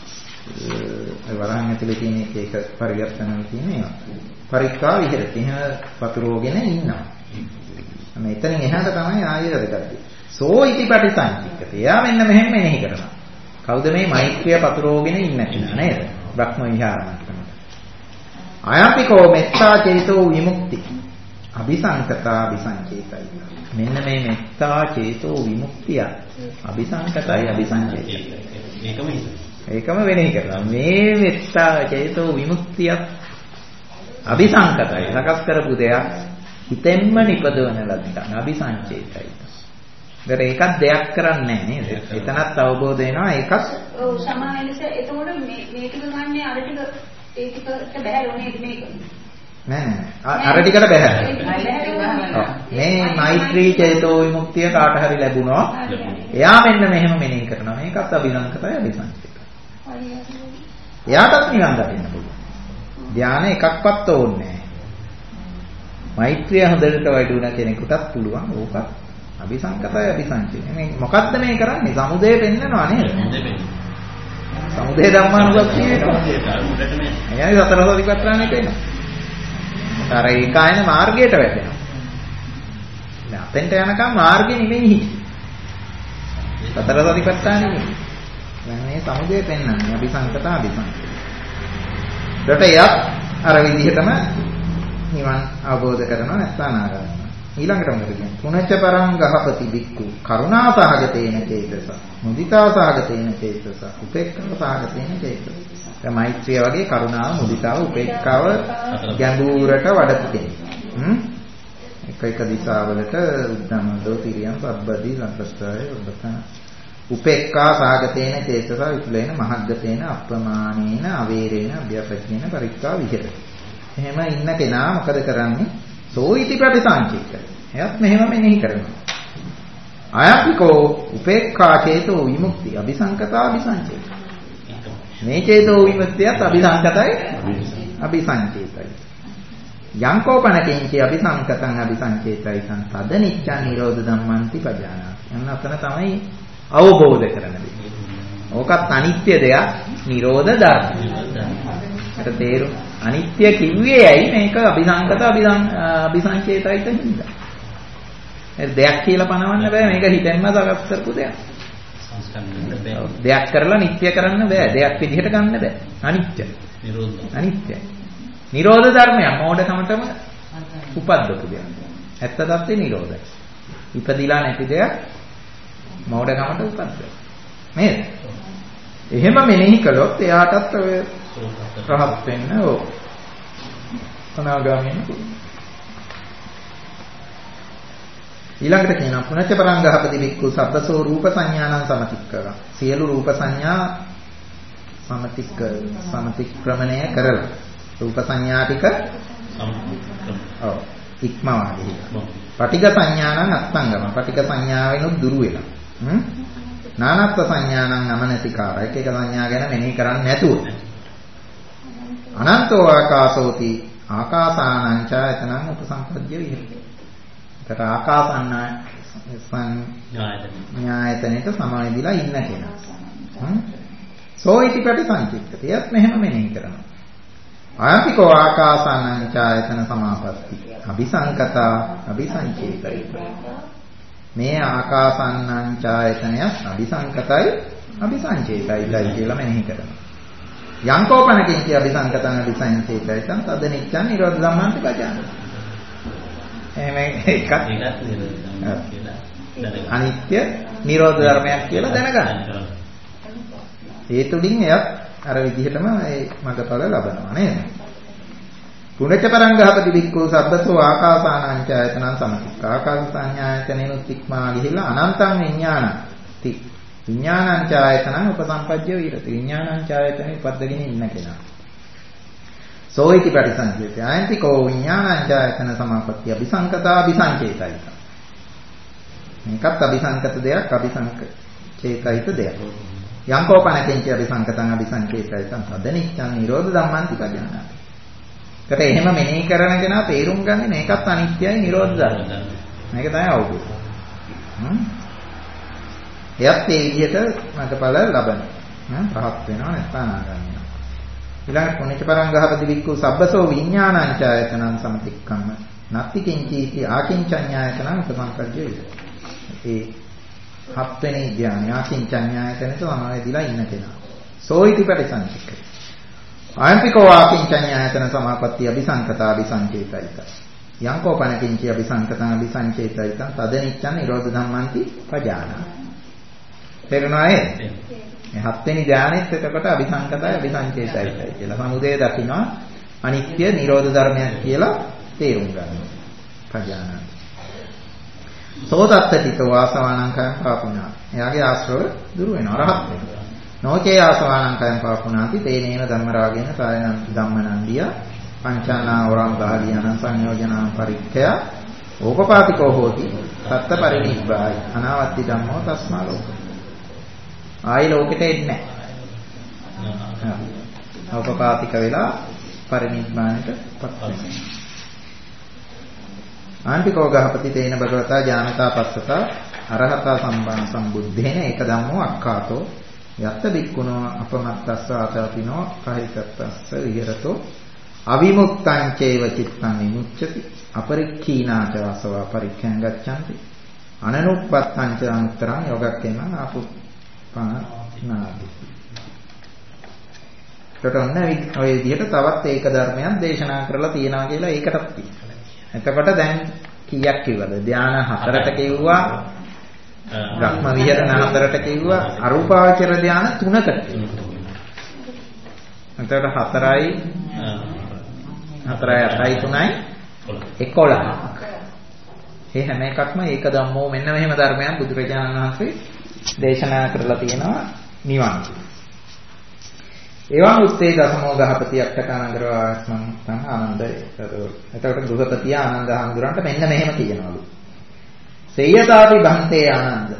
ඒ වරහන් ඇතුලේ තියෙන එක පරිවර්තනවල තියෙන ඒවා. පරික්ඛා විහෙරති. එහෙම පතුරෝගෙන ඉන්නවා. මෙතනින් එහාට තමයි ආයෙත් වැඩගත්තේ. සෝ ඉති පටිසංචික්කති. එයා මෙන්න මෙහෙම මෙනෙහි කරනවා. කවුද මේ මෛත්‍රිය පතුරෝගෙන ඉන්න කෙනා නේද? බ්‍රහ්ම විහාරමත්තමට. ආයම්පිකෝ මෙත්තා චේතෝ විමුක්ති. අபிසංකතා අபிසංචේතයි. මෙන්න මේ මෙත්තා චේතෝ විමුක්තිය අபிසංකතයි අபிසංචේතයි. මේකම ඒකම වෙනෙහි කරනවා. මේ මෙත්තා චේතෝ විමුක්තිය අபிසංකතයි. සකස් කරපු දෙයක් හිතෙන්ම නිපදවන ලද්දක්. අபிසංචේතයි. දැන් ඒකත් දෙයක් කරන්නේ නැහැ නේද? එතනත් අවබෝධ වෙනවා ඒකත්. ඔව් සමාවෙනස එතකොට මේ මේ ටික ගන්න අර ටික ඒ ටිකට බහැරෝ නේද මේක? නෑ නෑ අර ටිකට බහැර. මේ මෛත්‍රී චේතෝ විමුක්තිය කාට හරි ලැබුණා. එයා මෙන්න මෙහෙම මෙනෙහි කරනවා. මේකත් අභිසංකතයි අභිසංචේතයි. එයාටත් නිවන් දකින්න පුළුවන්. ධානය එකක්වත් ඕනේ නැහැ. මෛත්‍රිය හොඳට වඩුණ කෙනෙකුටත් පුළුවන් ඕකත් අபிසංකතය අபிසංචේතය. මේ මොකද්ද මේ කරන්නේ? සමුදය පෙන්නනවා නේද? සමුදය ධම්මානුපස්සී වෙනවා. එයායි සතර සතිපට්ඨානෙ පෙන්නනවා. අර ඒකායන මාර්ගයට වැටෙනවා. දැන් අතෙන්ට යනකම් මාර්ගෙ නෙමෙයි. සතර සතිපට්ඨානෙ නෙමෙයි. දැන් මේ සමුදය පෙන්නන්නේ අபிසංකත අபிසංචේතය. ඊට එයත් අර විදිහටම නිවන් අවබෝධ කරනවා නැත්නම් අනාගතයි. ඊළඟට මොකද කියන්නේ? පුනච්ච පරං ගහපති බික්කු කරුණා සහගතේන චේතස. මුදිතා සහගතේන චේතස. උපේක්ඛා සහගතේන චේතස. දැන් මෛත්‍රිය වගේ කරුණාව, මුදිතාව, උපේක්ඛාව ගැඹුරට වඩපු කෙනෙක්. හ්ම්? එක එක දිශාවලට උද්දමදෝ තිරියම් සබ්බදී ලංකස්තරය ඔබතන. උපේක්ඛා සහගතේන චේතස විපුලේන මහග්ගතේන අප්‍රමාණේන අවේරේන අභ්‍යපජ්ජේන පරික්ඛා විහෙරති. එහෙම ඉන්න කෙනා මොකද කරන්නේ? සෝයිති ප්‍රතිසංචිත. එයත් මෙහෙම මෙනෙහි කරනවා. ආයතිකෝ උපේක්ඛා චේතෝ විමුක්ති අபிසංකතා අபிසංචේත. මේ චේතෝ විමුක්තියත් අபிසංකතයි අபிසංචේතයි. යංකෝපනකෙන්චි අபிසංකතං අபிසංචේතයි සංතද නිච්ඡං නිරෝධ ධම්මන්ති පජානාති. යන්න අතන තමයි අවබෝධ කරන්නේ. ඕකත් අනිත්‍ය දෙයක්, නිරෝධ ධර්ම. ඒකට තේරුම් අනිත්‍ය කිව්වේ ඇයි මේක අபிසංකත අபிසංචේතයි කියනවා. ඒ දෙයක් කියලා පනවන්න බෑ මේක හිතෙන්ම සකස් කරපු දෙයක්. දෙයක් කරලා නිට්ටය කරන්න බෑ. දෙයක් විදිහට ගන්න බෑ. අනිත්‍ය. නිරෝධ. අනිත්‍ය. නිරෝධ ධර්මයක් මොඩකමටම උපද්දපු දෙයක්. ඇත්ත තත්ත්වේ නිරෝධයි. ඉපදිලා නැති දෙයක් මොඩකමට උපද්දයි. නේද? එහෙම මෙනෙහි කළොත් එයාටත් ඔය රහත් වෙන්න ඕ. අනාගාමී වෙන්න. ඊළඟට කියනවා පුනච්ච පරංගහපති වික්ඛු සබ්බසෝ රූප සංඥානං සමතික්කවා. සියලු රූප සංඥා සමතික්ක සමතික්‍රමණය කරලා රූප සංඥා ටික ඔව් ඉක්මවා ගිහිලා. පටිඝ සංඥානං අත්ංගම. පටිඝ සංඥාවෙනුත් දුරු වෙනවා. හ්ම් නානත්ව සංඥානං අමනසිකාර. එක එක සංඥා ගැන මෙනෙහි කරන්නේ නැතුව. අනන්තෝ ආකාශෝති ආකාසානං ඡායතනං උපසම්පද්‍ය විහෙරති. ඒකට ආකාසන්න සංඥායතනෙට සමවැදිලා ඉන්න කෙනා. සෝයිති පටිසංචිත්තති. එයත් මෙහෙම මෙනෙහි කරනවා. ආයතිකෝ ආකාසානං ඡායතන සමාපatti. අபிසංකතා අபிසංචේතයි. මේ ආකාසානං ඡායතනයත් අபிසංකතයි අபிසංචේතයි කියලා මෙනෙහි කරනවා. යංකෝපනකින් කිය අபிසංකතන අபிසංචේතයි තන් තද නිච්ඡන් නිරෝධ ධම්මන්ති පජාන. එහෙම එකක් අනිත්‍ය නිරෝධ ධර්මයක් කියලා දැනගන්න. ඒ තුලින් එයත් අර විදිහටම ඒ මඟඵල ලබනවා නේද? පුණච්ච පරංගහපති වික්ඛු සබ්බසෝ ආකාසානං ඡායතනං සමතික්ඛ. ආකාස සංඥායතනෙනුත් ඉක්මා ගිහිල්ලා අනන්තං විඥානති. විඥානං ඡායතනං උපසම්පජ්ජ විරති. විඥානං ඡායතනෙ උපද්දගෙන ඉන්න කෙනා. සෝයිති පටිසංචේතය. ආයන්ති කෝ විඥානං ඡායතන සමාපatti අபிසංකතා අபிසංචේතයි. මේකත් අபிසංකත දෙයක් අபிසංචේතයිත දෙයක්. යංකෝපනකෙන්ච අபிසංකතං අபிසංචේතයි සම්පදනිච්ඡන් නිරෝධ ධම්මන්ති පජානාති. ඒකට එහෙම මෙනෙහි කරන කෙනා තේරුම් ගන්නේ මේකත් අනිත්‍යයි නිරෝධ ධර්ම. මේක තමයි අවබෝධය. හ්ම්. එයත් ඒ විදිහට මඟඵල ලබනවා. හ්ම් පහත් වෙනවා නැත්නම් අනාගාමී. ඊළඟට පුණ්‍යච පරංගහපති වික්ඛු සබ්බසෝ විඥානං ඡායතනං සමතික්කම්ම නත්ති කිංචීති ආකින්චඤ්ඤායතනං උපසංකජ්ජය. ඒ හත්වෙනි ඥානය ආකින්චඤ්ඤායතනට සමවැදිලා ඉන්න කෙනා. සෝයිති පටිසංචික්කය. ආයන්තිකෝ ආකින්චඤ්ඤායතන සමාපatti අபிසංකතා අபிසංචේතයිත. යංකෝපනකින්ච අபிසංකතං අபிසංචේතයිත තදනිච්ඡන් නිරෝධ ධම්මන්ති පජානා. තේරුණා නේද? මේ හත්වෙනි ඥානෙත් එතකොට අபிසංකතයි අபிසංචේතයිතයි කියලා සමුදය දකින්නවා අනිත්‍ය නිරෝධ ධර්මයක් කියලා තේරුම් ගන්නවා. පජානා. සෝතත්තටික වාසවානං කයං පාපුණා. එයාගේ ආශ්‍රව දුරු වෙනවා රහත් වෙනවා. නොචේ ආසවානං කයං පාපුණාති තේනේන ධම්මරාගේන කායනං ධම්මනන්දිය පංචානා වරං භාගියනං සංයෝජනං පරික්ඛය ඕපපාතිකෝ හෝති සත්ත පරිනිබ්බායි අනාවත්ති ධම්මෝ තස්මා ලෝක. ආයි ලෝකෙට එන්නේ නැහැ. ඕපපාතික වෙලා පරිනිබ්බාණයට පත් වෙනවා. ආන්තිකෝ ගහපති තේන භගවතා ඥානතා පස්සතා අරහතා සම්බන් සම්බුද්ධේන ඒක ධම්මෝ අක්ඛාතෝ යත්ත බික්කුණෝ අපමත්තස්ස ආතාපිනෝ කහිතත්තස්ස විහෙරතෝ අවිමුක්තං චේව චිත්තං විමුච්ඡති අපරික්ඛීනාච වසවා පරික්ඛං ගච්ඡanti අනනුප්පත්තං ච අනුත්තරං යෝගක්කේන ආපු පානාදි. ඒකට ඔය විදිහට තවත් ඒක ධර්මයක් දේශනා කරලා තියෙනවා කියලා ඒකටත් තියෙනවා. එතකොට දැන් කීයක් කිව්වද? ධානා හතරට කිව්වා. බ්‍රහ්ම විහරණ හතරට කිව්වා. අරූපාවචර ධාන තුනකට. එතකොට හතරයි හතරයි අටයි තුනයි එකොළහක්. මේ හැම එකක්ම ඒක ධම්මෝ මෙන්න මෙහෙම ධර්මයක් බුදුරජාණන් වහන්සේ දේශනා කරලා තියෙනවා නිවන්. එවං උත්තේ දසමෝ ගහපති අට්ඨකානන්දරවාස්මං තං ආනන්දය. එතකොට ගෘහපතිය ආනන්ද හඳුරන්ට මෙන්න මෙහෙම කියනවලු. සේයතාපි බන්තේ ආනන්ද.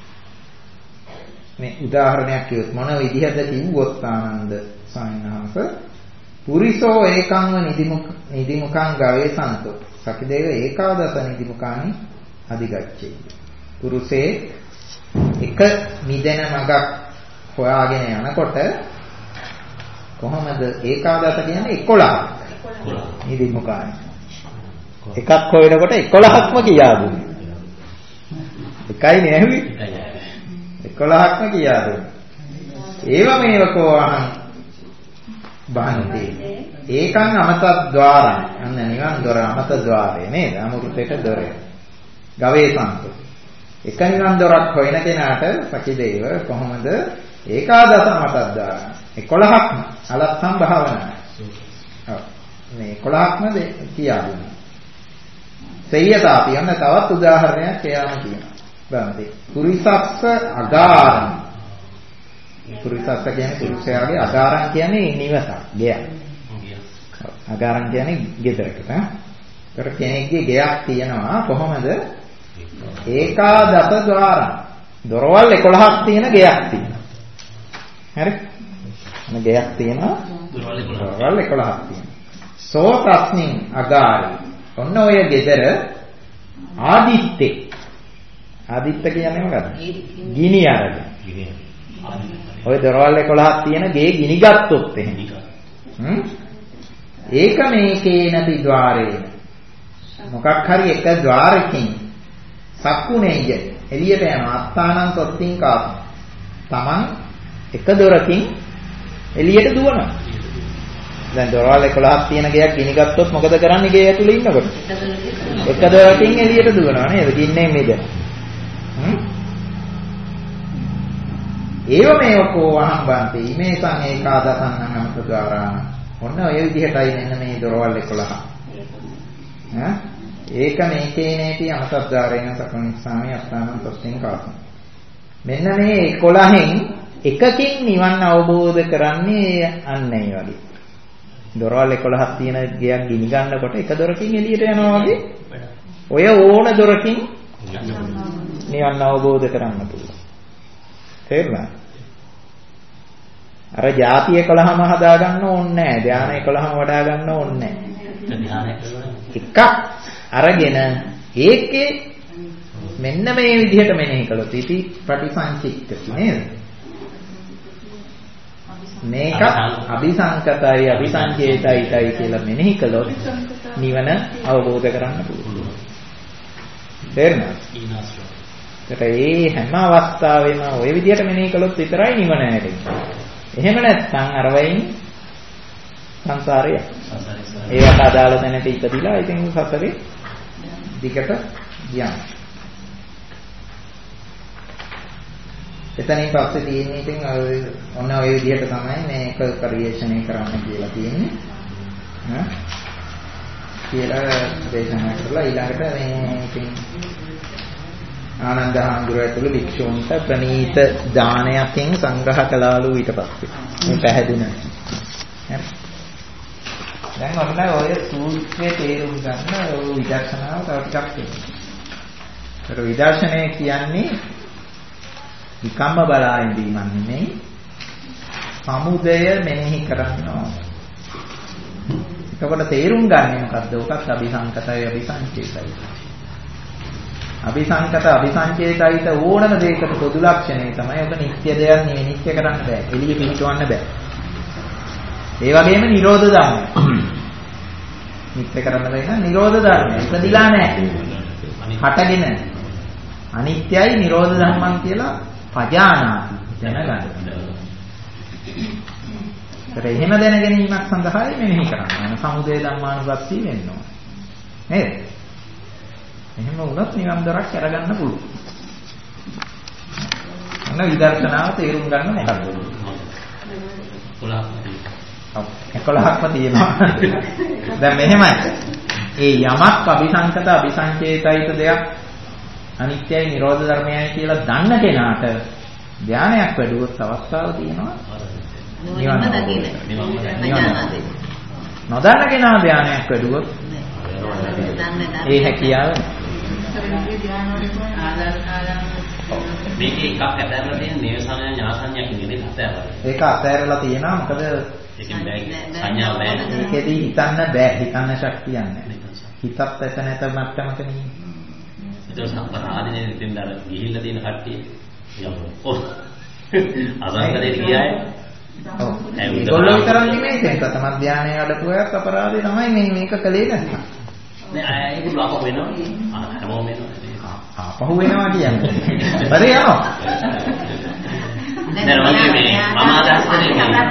මේ උදාහරණයක් කිව්වොත් මොන විදිහද කිව්වොත් ආනන්ද සායනහස පුරිසෝ ඒකංව නිදිමුඛ නිදිමුඛං ගවේසන්තෝ සකිදේව ඒකාදස නිදිමුඛානි අධිගච්ඡේ. පුරුෂේ එක මිදෙන මගක් හොයාගෙන යනකොට කොහොමද ඒකාදස කියන්නේ එකොළහක්. නිදිමුඛානි. එකක් හොයනකොට එකොළහක්ම කියා දුන්නේ. එකයි නෙවෙයි. එකොළහක්ම කියා දුන්නේ. ඒව මේවකෝ අහං බහන්තේ. ඒකං අමතද්්වාරං. අන්න නිවන් දොර අමතද්්වාරේ නේද? අමෘතේට දොරේ. ගවේසන්තෝ. එක නිවන් දොරක් හොයන කෙනාට සකිදේව කොහොමද ඒකාදස අමතද්්වාරං. එකොළහක්ම අලස්සම් භාවනාව. ඔව්. මේ එකොළහක්ම කියා දුන්නා. සෙය්‍යතාපි යන තවත් උදාහරණයක් කියන්න කියනවා. බලන්න. පුරිසස්ස අගාරං. පුරිසස්ස කියන්නේ පුරුෂයාගේ අගාරං කියන්නේ නිවසක්, ගෙයක්. අගාරං කියන්නේ ගෙදරකට. ඒකට කෙනෙක්ගේ ගෙයක් තියෙනවා කොහොමද? ඒකාදස ద్వාරං. දොරවල් එකොළහක් තියෙන ගෙයක් තියෙනවා. හරි? මේ ගෙයක් තියෙනවා දොරවල් එකොළහක් තියෙනවා. සෝ තස්මින් අගාරේ. ඔන්න ඔය ගෙදර ආදිත්තේ ආදිත්ත කියන්නේ මොකක්ද? ගිනි අරගෙන. ඔය දොරවල් එකොළහක් තියෙන ගේ ගිනි ගත්තොත් එහෙම. හ්ම්? ඒක මේකේ නැති ద్వාරේ. මොකක් හරි එක ద్వාරකින් සක්කුණේය එළියට යන අත්තානං සොත්තිං කාප. Taman එක දොරකින් එළියට දුවනවා. දැන් දොරවල් එකොළහක් තියෙන ගයක් ගිනි ගත්තොත් මොකද කරන්නේ ගේ ඇතුලේ ඉන්නකොට? එක දොරකින් එළියට දුවනවා නේද? ගින්නේ මෙදෙන. හ්ම්? ඒව මේ ඔකෝ අහම්බන්ති මේ සං ඒකාදසන්නං අමතකාරාණ. ඔන්න ඔය විදිහටයි මෙන්න මේ දොරවල් එකොළහ. ඈ ඒක මේකේනේටි අමතද්දාරේන සකමිස්සාමි අස්ථානං තොස්සින් කාප. මෙන්න මේ එකොළහෙන් එකකින් නිවන් අවබෝධ කරන්නේ අන්න ඒ වගේ. දොරවල් එකොළහක් තියෙන ගයක් ගිනි ගන්නකොට එක දොරකින් එළියට යනවා වගේ ඔය ඕන දොරකින් නිවන් අවබෝධ කරන්න පුළුවන්. තේරුණා? අර ಜಾති එකොළහම හදා ගන්න ඕනේ නැහැ. ධානය එකොළහම වඩා ගන්න ඕනේ නැහැ. එකක් අරගෙන ඒකේ මෙන්න මේ විදිහට මෙනෙහි කළොත් ඉති ප්‍රතිසංචිත්තති නේද? මේක අபிසංකතයි අபிසංචේතයියි කියලා මෙනෙහි කළොත් නිවන අවබෝධ කරගන්න පුළුවන්. තේරුණාද? ඒ හැම අවස්ථාවෙම ওই විදිහට මෙනෙහි කළොත් විතරයි නිවන හැදෙන්නේ. එහෙම නැත්නම් අර වයින් සංසාරය. ඒවට අදාළ තැනට ඉපදිලා ඉතින් සසරේ දිගට යනවා. එතනින් පස්සේ තියෙන්නේ ඉතින් ඔන්න ඔය විදිහට තමයි මේක පරිශ්‍රණය කරන්න කියලා තියෙන්නේ. ඈ කියලා දේශනා කරලා ඊළඟට මේ ඉතින් ආනන්ද හාමුදුරුවෝ ඇතුළු භික්ෂූන්ට ප්‍රණීත දානයකින් සංග්‍රහ කළාලු ඊට පස්සේ. මේ පැහැදින. දැන් ඔන්න ඔය සූත්‍රයේ තේරුම් ගන්න ඔය විදර්ශනාව තව ටිකක් තියෙනවා. ඒක විදර්ශනය කියන්නේ විකම්ම බලා ඉඳීමක් නෙමෙයි. සමුදය මෙනෙහි කරනවා. එතකොට තේරුම් ගන්න මොකද්ද? ඔකත් අபிසංකතයි අபிසංචේතයි. අபிසංකත අபிසංචේතයිත ඕනම දෙයකට පොදු ලක්ෂණය තමයි ඔක නිත්‍ය දෙයක් නෙවෙයි. නිත්‍ය කරන්න බෑ. එළිය පිටවන්න බෑ. ඒ වගේම නිරෝධ ධර්ම. නිත්‍ය කරන්න බෑ නම් නිරෝධ ධර්ම. ඉපදිලා නැහැ. හටගෙන. අනිත්‍යයි නිරෝධ ධර්මං කියලා පජානාති දැනගන්න. ඒත් එහෙම දැන ගැනීමක් සඳහායි මෙනෙහි කරන්නේ. සමුදය ධම්මානුපස්සී වෙන්න ඕන. නේද? එහෙම වුණොත් නිවන් දොරක් අරගන්න පුළුවන්. අන්න විදර්ශනාව තේරුම් ගන්න මොකක්ද? එකොළහක්ම තියෙනවා. දැන් මෙහෙමයි. ඒ යමක් අபிසංකත අபிසංචේතයිත දෙයක් අනිත්‍යයි නිරෝධ ධර්මයයි කියලා දන්න කෙනාට ධානයක් වැඩුවොත් අවස්ථාව තියෙනවා. නිවන් දකින්න. නොදන්න කෙනා ධානයක් වැඩුවොත් ඒ හැකියාව මේකේ එකක් ඇතැරලා තියෙන නේවසන ඥාසඤ්ඤයක් නෙමෙයි අතෑරලා. ඒක අතෑරලා තියෙනවා මොකද ඒකෙන් බෑ සංඥාව බෑ. ඒකෙදි හිතන්න බෑ හිතන්න ශක්තියක් නැහැ. හිතත් ඇත නැත මට්ටමක නෙමෙයි. ඒක සම්ප්‍රාණනේ ඉතින් දර ගිහිල්ලා තියෙන කට්ටිය යමු. අසංකරේ ගියාය. ඔව්. ඒගොල්ලෝ විතරක් නෙමෙයි ඒක ප්‍රථම ධානයේ අඩපුවක් අපරාධේ තමයි මේ මේක කලේ නැත්තම්. නෑ ඒක ලොක වෙනවා. ආ හැමෝම වෙනවා. ආ පහු වෙනවා කියන්නේ. බරේ යනවා. නෑ මම මේ මම අදහස් කරේ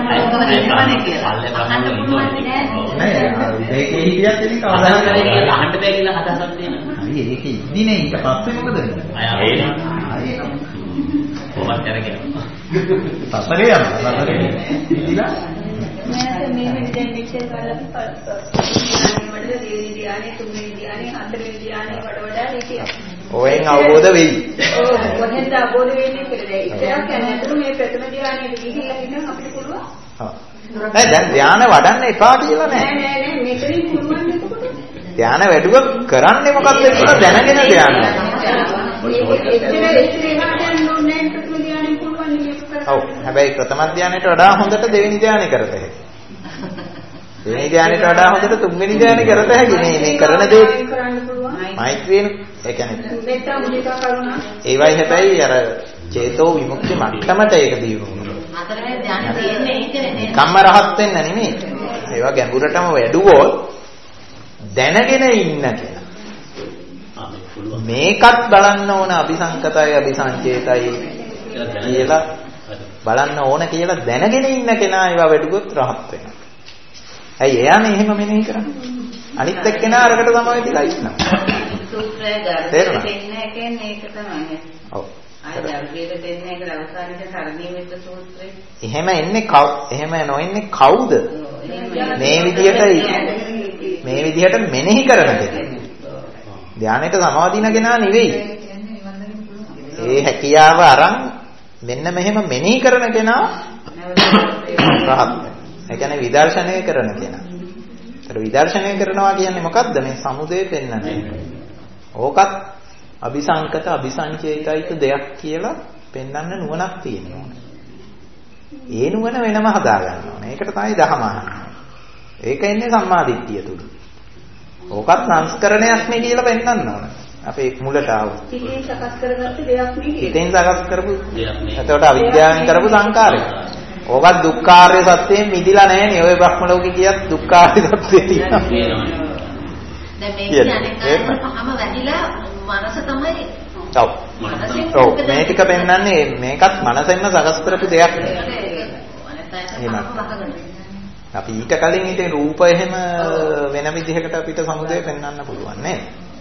නෑ ඒකේ හිතියක් ඉතින් කවදා හරි කියලා අහන්න බෑ කියලා හදසක් තියෙනවා. හරි ඒකේ ඉන්නේ ඊට පස්සේ මොකද වෙන්නේ? අය ආයේ කොහොමද කරගෙන? සසරේ යනවා. සසරේ ඉතිලා මම මේ විදිහෙන් විශ්ලේෂ කරලා පස්සේ වලද දෙවෙනි ධ්‍යානෙ තුන්වෙනි ධ්‍යානෙ හතරවෙනි ධ්‍යානෙ වඩ වඩා හිටියා. ඔයෙන් අවබෝධ වෙයි. ඔව් කොහෙන්ද අවබෝධ වෙන්නේ කියලා ඉතින් කියන්නේ අතන මේ ප්‍රථම ධ්‍යානෙට ගිහිල්ලා ඉන්න අපිට පුළුවන්. ඔව්. නෑ දැන් ධ්‍යාන වඩන්න එපා කියලා නෑ. නෑ නෑ නෑ මේකෙන් පුළුවන් නේද? ධ්‍යාන වැඩුව කරන්නේ මොකක්ද කියලා දැනගෙන ධ්‍යාන. ඔව් හැබැයි ප්‍රථම ධ්‍යානෙට වඩා හොඳට දෙවෙනි ධ්‍යානෙ කරත හැකියි. දෙවෙනි ධ්‍යානෙට වඩා හොඳට තුන්වෙනි ධ්‍යානෙ කරත හැකියි. මේ මේ කරන දේ මෛත්‍රියෙන් ඒ කියන්නේ මෙත්තා මුදිතා කරුණා. ඒවයි හැබැයි අර චේතෝ විමුක්ති මට්ටමට ඒක දියුණු වෙනවා. අතරේ ධ්‍යාන තියෙන්නේ ඒකනේ. කම්ම රහත් වෙන්න නෙමෙයි. ඒවා ගැඹුරටම වැඩුවොත් දැනගෙන ඉන්න කියලා. මේකත් බලන්න ඕන අபிසංකතයි අபிසංචේතයි කියලා බලන්න ඕන කියලා දැනගෙන ඉන්න කෙනා ඒවා වැඩුවොත් රහත් වෙනවා. ඇයි එයානේ එහෙම මෙනෙහි කරන්නේ? අනිත් එක්කෙනා අරකට තමයි තියලා ඉන්නවා. සූත්‍රය ගන්න දෙන්නේ කියන්නේ ඒක තමයි. ඔව්. ආය ධර්මයේ දෙන්නේ ඒක අවසානයේ කරණීයමිත සූත්‍රය. එහෙම එන්නේ කවුද? එහෙම නොෙන්නේ කවුද? මේ විදිහට මේ විදිහට මෙනෙහි කරන කෙනා. ධානයට සමාදින කෙනා නෙවෙයි. ඒ හැකියාව අරන් මෙන්න මෙහෙම මෙනෙහි කරන කෙනා රහත්. ඒ කියන්නේ විදර්ශනය කරන කෙනා. ඒතර විදර්ශනය කරනවා කියන්නේ මොකද්ද? මේ සමුදය පෙන්වන්නේ. ඕකත් අபிසංකත අபிසංචේතිත දෙයක් කියලා පෙන්වන්න නුවණක් තියෙනවා. ඒ නුවණ වෙනම හදා ගන්න ඕනේ. ඒකට තමයි දහම අහන්නේ. ඒක එන්නේ සම්මාදිට්ඨිය තුල. ඕකත් සංස්කරණයක් නේ කියලා පෙන්වන්න ඕනේ. අපේ මුලට ආවොත්. සිතෙන් සකස් කරගත්ත දෙයක් නෙවෙයි. සිතෙන් සකස් කරපු දෙයක් නේ. එතකොට අවිද්‍යාවෙන් කරපු සංකාරය. ඕකත් දුක්ඛාර්ය සත්‍යයෙන් මිදිලා නැහැනේ. ඔය බ්‍රහ්ම ලෝකේ කියත් දුක්ඛාර්ය සත්‍යය තියෙනවා. දැන් මේ කියන්නේ පහම වැඩිලා මනස තමයි. ඔව්. ඔව් මේ ටික පෙන්වන්නේ මේකත් මනසෙන්ම සකස් කරපු දෙයක් නේ. අපි ඊට කලින් ඉතින් රූප එහෙම වෙන විදිහකට අපිට සමුදය පෙන්වන්න පුළුවන් නේද?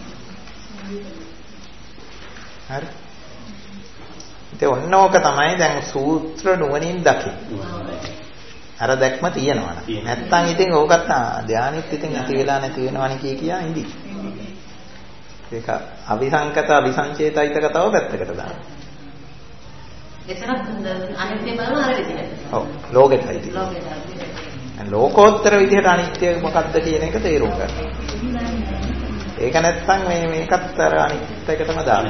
හරි. ඉතින් ඔන්න ඕක තමයි දැන් සූත්‍ර නුවණින් දකින්නේ. අර දැක්ම තියෙනවා. නැත්තම් ඉතින් ඕකත් ධානයත් ඉතින් ඇති වෙලා නැති වෙනවනේ කිය කියා ඉඳි. ඒක අபிසංකත අபிසංචේතිත කතාව පැත්තකට දාන්න. එතන අනිත්‍ය බලන අර විදිහට. ඔව් ලෝකෙටයි තියෙන්නේ. ලෝකෝත්තර විදිහට අනිත්‍ය මොකක්ද කියන එක තේරුම් ගන්න. ඒක නැත්නම් මේ මේකත් අර අනිත් එකටම දාන්න.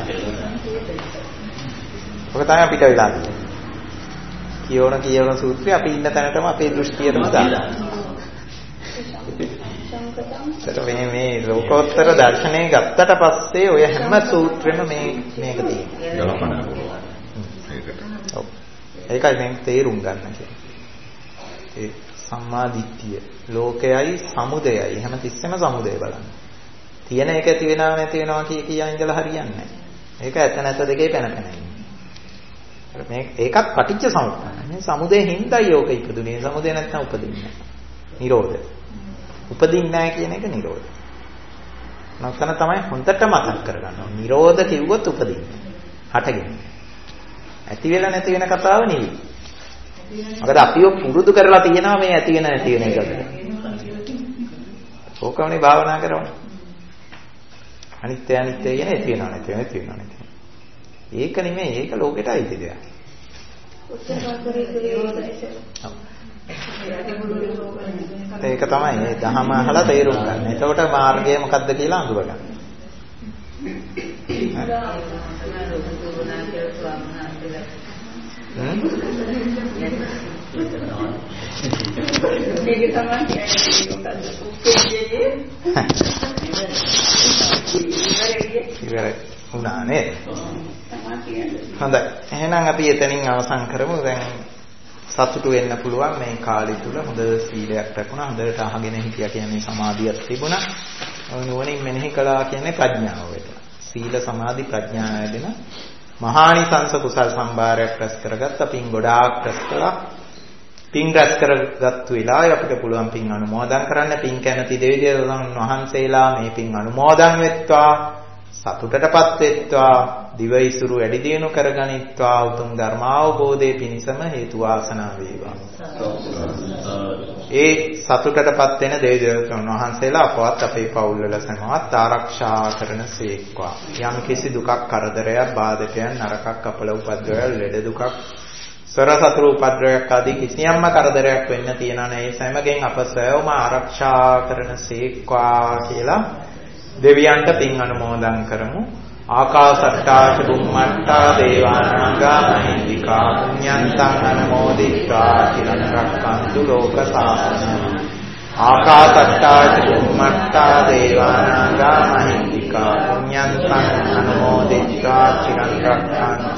ඔක තමයි අපිට වෙලා තියෙන්නේ. කියවන කියවන සූත්‍රය අපි ඉන්න තැනටම අපේ දෘෂ්ටියටම දානවා. ඒකට මේ මේ ලෝකෝත්තර දර්ශනය ගත්තට පස්සේ ඔය හැම සූත්‍රෙම මේ මේක තියෙනවා. ඔව්. ඒකයි මේ තේරුම් ගන්න කියන්නේ. ඒ සම්මා දිට්ඨිය ලෝකයයි සමුදයයි හැම තිස්සෙම සමුදය බලන්න. තියෙන එක ඇති වෙනවා නැති වෙනවා කිය කියා ඉඳලා හරියන්නේ නැහැ. ඒක ඇත නැත දෙකේ පැන පැන ඉන්නේ. මේ ඒකත් පටිච්ච සමුප්පාදයි. මේ සමුදය හින්දායි යෝක ඉපදුනේ. සමුදය නැත්නම් උපදින්නේ නැහැ. නිරෝධය. උපදින්නේ නැහැ කියන එක නිරෝධය. නැත්නම් තමයි හොඳට මතක් කරගන්න ඕනේ. නිරෝධ කිව්වොත් උපදින්නේ. හටගෙන. ඇති වෙලා නැති වෙන කතාව නෙවෙයි. මොකද අපිව පුරුදු කරලා තියෙනවා මේ ඇති වෙන නැති වෙන එකට. ඕකමනේ භාවනා කරනවා. අනිත්‍ය අනිත්‍ය කියන ඇති වෙනවා නැති වෙනවා නැති වෙනවා නැති වෙනවා. ඒක නෙමෙයි ඒක ලෝකෙට අයිති දෙයක්. ඒක තමයි මේ දහම අහලා තේරුම් ගන්න. එතකොට මාර්ගය මොකක්ද කියලා අඳුර ගන්න. හ්ම් මේක තමයි ඉවරයි වුණා නේද? හොඳයි. එහෙනම් අපි එතනින් අවසන් කරමු. දැන් සතුටු වෙන්න පුළුවන් මේ කාලය තුල හොඳ සීලයක් රැකුණා. හොඳට අහගෙන හිටියා කියන්නේ සමාධියක් තිබුණා. ඔය නුවණින් මෙනෙහි කළා කියන්නේ ප්‍රඥාව වෙත. සීල සමාධි ප්‍රඥා ආයතන මහානිසංස කුසල් සම්භාරයක් රැස් කරගත්තා. පින් ගොඩාක් රැස් කළා. පින් රැස් කරගත්තු වෙලාවේ අපිට පුළුවන් පින් අනුමෝදන් කරන්න. පින් කැමති දෙවි දේවතාවුන් වහන්සේලා මේ පින් අනුමෝදන් වෙත්වා. සතුටටපත් වෙත්වා. දිවයිසුරු වැඩි දියුණු කරගනිත්වා. උතුම් ධර්මාවබෝධයේ පිණසම හේතු වාසනා වේවා. ඒ සතුටටපත් වෙන දෙවි දේවතාවුන් වහන්සේලා අපවත් අපේ පවුල්වල සමවත් ආරක්ෂා කරන සේක්වා. යම් කිසි දුකක් කරදරයක් බාධකයක් නරකක් අපල උපද්‍රවයන් ලෙඩ දුකක් සතර සතර උපද්‍රවයක් ආදී කිසියම්ම කරදරයක් වෙන්න තියනා නැහැ. ඒ සෑමගෙන් අප සෑවම ආරක්ෂා කරන සේක්වා කියලා දෙවියන්ට පින් අනුමෝදන් කරමු. ආකාශට්ටා චුම්මට්ටා දේවානාගා මහින්దికා පුඤ්ඤන්තං අනුමෝදිත්වා චිරං රක්ඛන්තු ලෝක සාසනං. ආකාශට්ටා චුම්මට්ටා දේවානාගා මහින්దికා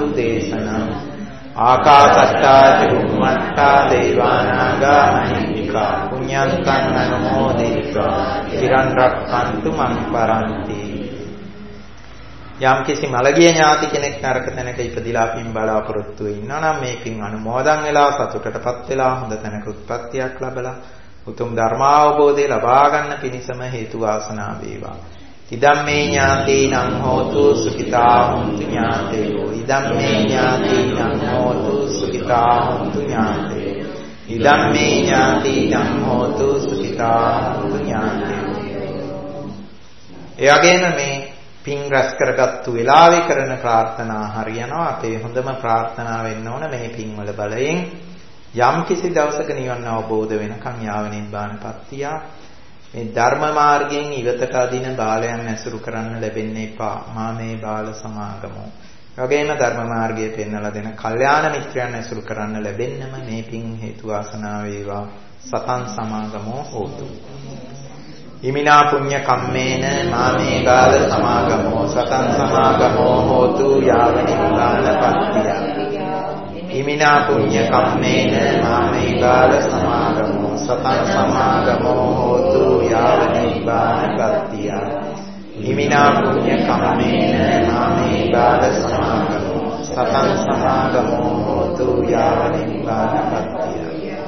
දේශනං ආකාශට්ටා චුම්මට්ටා දේවානාගා මහින්దికා පුඤ්ඤන්තං අනුමෝදිत्वा චිරන් රක්ඛන්තු මං පරන්ති. යම් කිසි මළගිය ඥාති කෙනෙක් නරක තැනක ඉපදිලා පින් බලාපොරොත්තු වෙන්නා නම් මේ පින් අනුමෝදන් වෙලා සතුටටපත් වෙලා හොඳ තැනක උත්පත්තියක් ලැබලා උතුම් ධර්මාවබෝධය ලබා ගන්න පිණිසම හේතු වාසනා වේවා. ඉදම්මේ ඥාතීනං හෝතු සුඛිතා හොන්තු ඥාතයෝ ඉදම්මේ ඥාතීනං හෝතු සුඛිතා හොන්තු ඥාතයෝ ඉදම්මේ ඥාතීනං හෝතු සුඛිතා හොන්තු ඥාතයෝ. එයගෙම මේ පින් රැස් කරගත්තු වෙලාවේ කරන ප්‍රාර්ථනා හරියනවා. අපේ හොඳම ප්‍රාර්ථනාව වෙන්න ඕන මේ පින්වල බලයෙන් යම් කිසි දවසක නිවන් අවබෝධ වෙනකන් යාව නිබ්බානපත්තිය මේ ධර්ම මාර්ගයෙන් ඉවතට අදින බාලයන් ඇසුරු කරන්න ලැබෙන්නේ එපා. මා මේ බාල සමාගමෝ. වගේම ධර්ම මාර්ගයේ පෙන්වලා දෙන කල්යාණ මිත්‍රයන් ඇසුරු කරන්න ලැබෙන්නම මේ පින් හේතු වාසනා වේවා. සතන් සමාගමෝ හෝතු. ඉමිනා පුඤ්ඤ කම්මේන මාමේ බාල සමාගමෝ සතං සමාගමෝ හෝතු යාව නිබ්බානපත්තිය. ඉමිනා පුඤ්ඤ කම්මේන මාමේ බාල සමාගමෝ සතං සමාගමෝ හෝතු යාව නිබ්බානපත්තිය. ඉමිනා පුඤ්ඤ කම්මේන මාමේ බාල සමාගමෝ සතං සමාගමෝ හෝතු යාව නිබ්බානපත්තිය.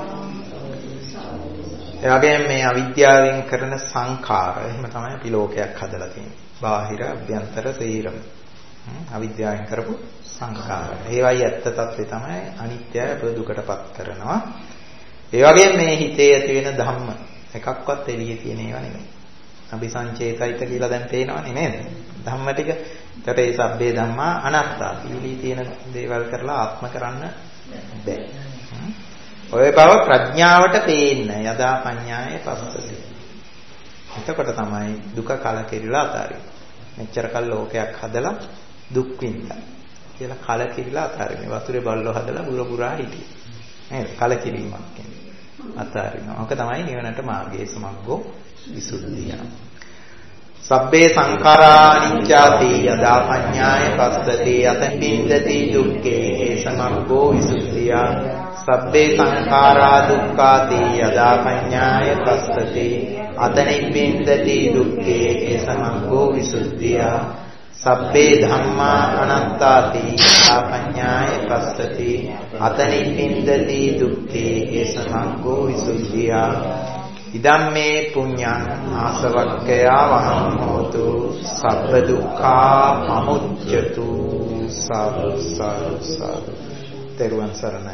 එයාගෙන් මේ අවිද්‍යාවෙන් කරන සංඛාර එහෙම තමයි අපි ලෝකයක් හදලා තියෙන්නේ. බාහිර අභ්‍යන්තර තීරම. අවිද්‍යාවෙන් කරපු සංඛාර. ඒවයි ඇත්ත తත්වේ තමයි අනිත්‍යය අප දුකටපත් කරනවා. ඒ වගේම මේ හිතේ ඇති වෙන ධම්ම එකක්වත් එළියේ තියෙන ඒවා නෙමෙයි. අபிසංචේතිත කියලා දැන් පේනවනේ නේද? ධම්ම ටික. ඒකට ඒ සබ්බේ ධම්මා අනාත්තා. පිළි තියෙන දේවල් කරලා ආත්ම කරන්න බෑ. ඔය බව ප්‍රඥාවට පේන්න යදා පඤ්ඤාය පස්සති. එතකොට තමයි දුක කලකිරිලා අතාරින්නේ. මෙච්චර කල් ලෝකයක් හදලා දුක් විඳලා කියලා කලකිරිලා අතාරින්නේ. වතුරේ බල්ලෝ හදලා බුර බුරා හිටියේ. නේද? කලකිරීමක් කියන්නේ. අතාරිනවා. ඔක තමයි නිවනට මාර්ගයේ සමග්ගෝ විසුද්ධිය. සබ්බේ සංඛාරා අනිච්චාති යදා පඤ්ඤාය පස්සති අතං බින්දති දුක්ඛේ ඒ සමග්ගෝ විසුද්ධිය. සබ්බේ සංඛාරා දුක්ඛාති යදා පඤ්ඤාය පස්සති අතනිබ්බින්දති දුක්ඛේ ඒ සමග්ගෝ විසුද්ධිය. සබ්බේ ධම්මා අනාත්තාති යදා පඤ්ඤාය පස්සති අතනිබ්බින්දති දුක්ඛේ ඒ සමග්ගෝ විසුද්ධිය. ඉදම්මේ පුඤ්ඤං ආසවක්ඛයා වහං හෝතු සබ්බ දුක්ඛා පමුච්ඡතු. සාදු සාදු සාදු. තෙරුවන් සරණයි.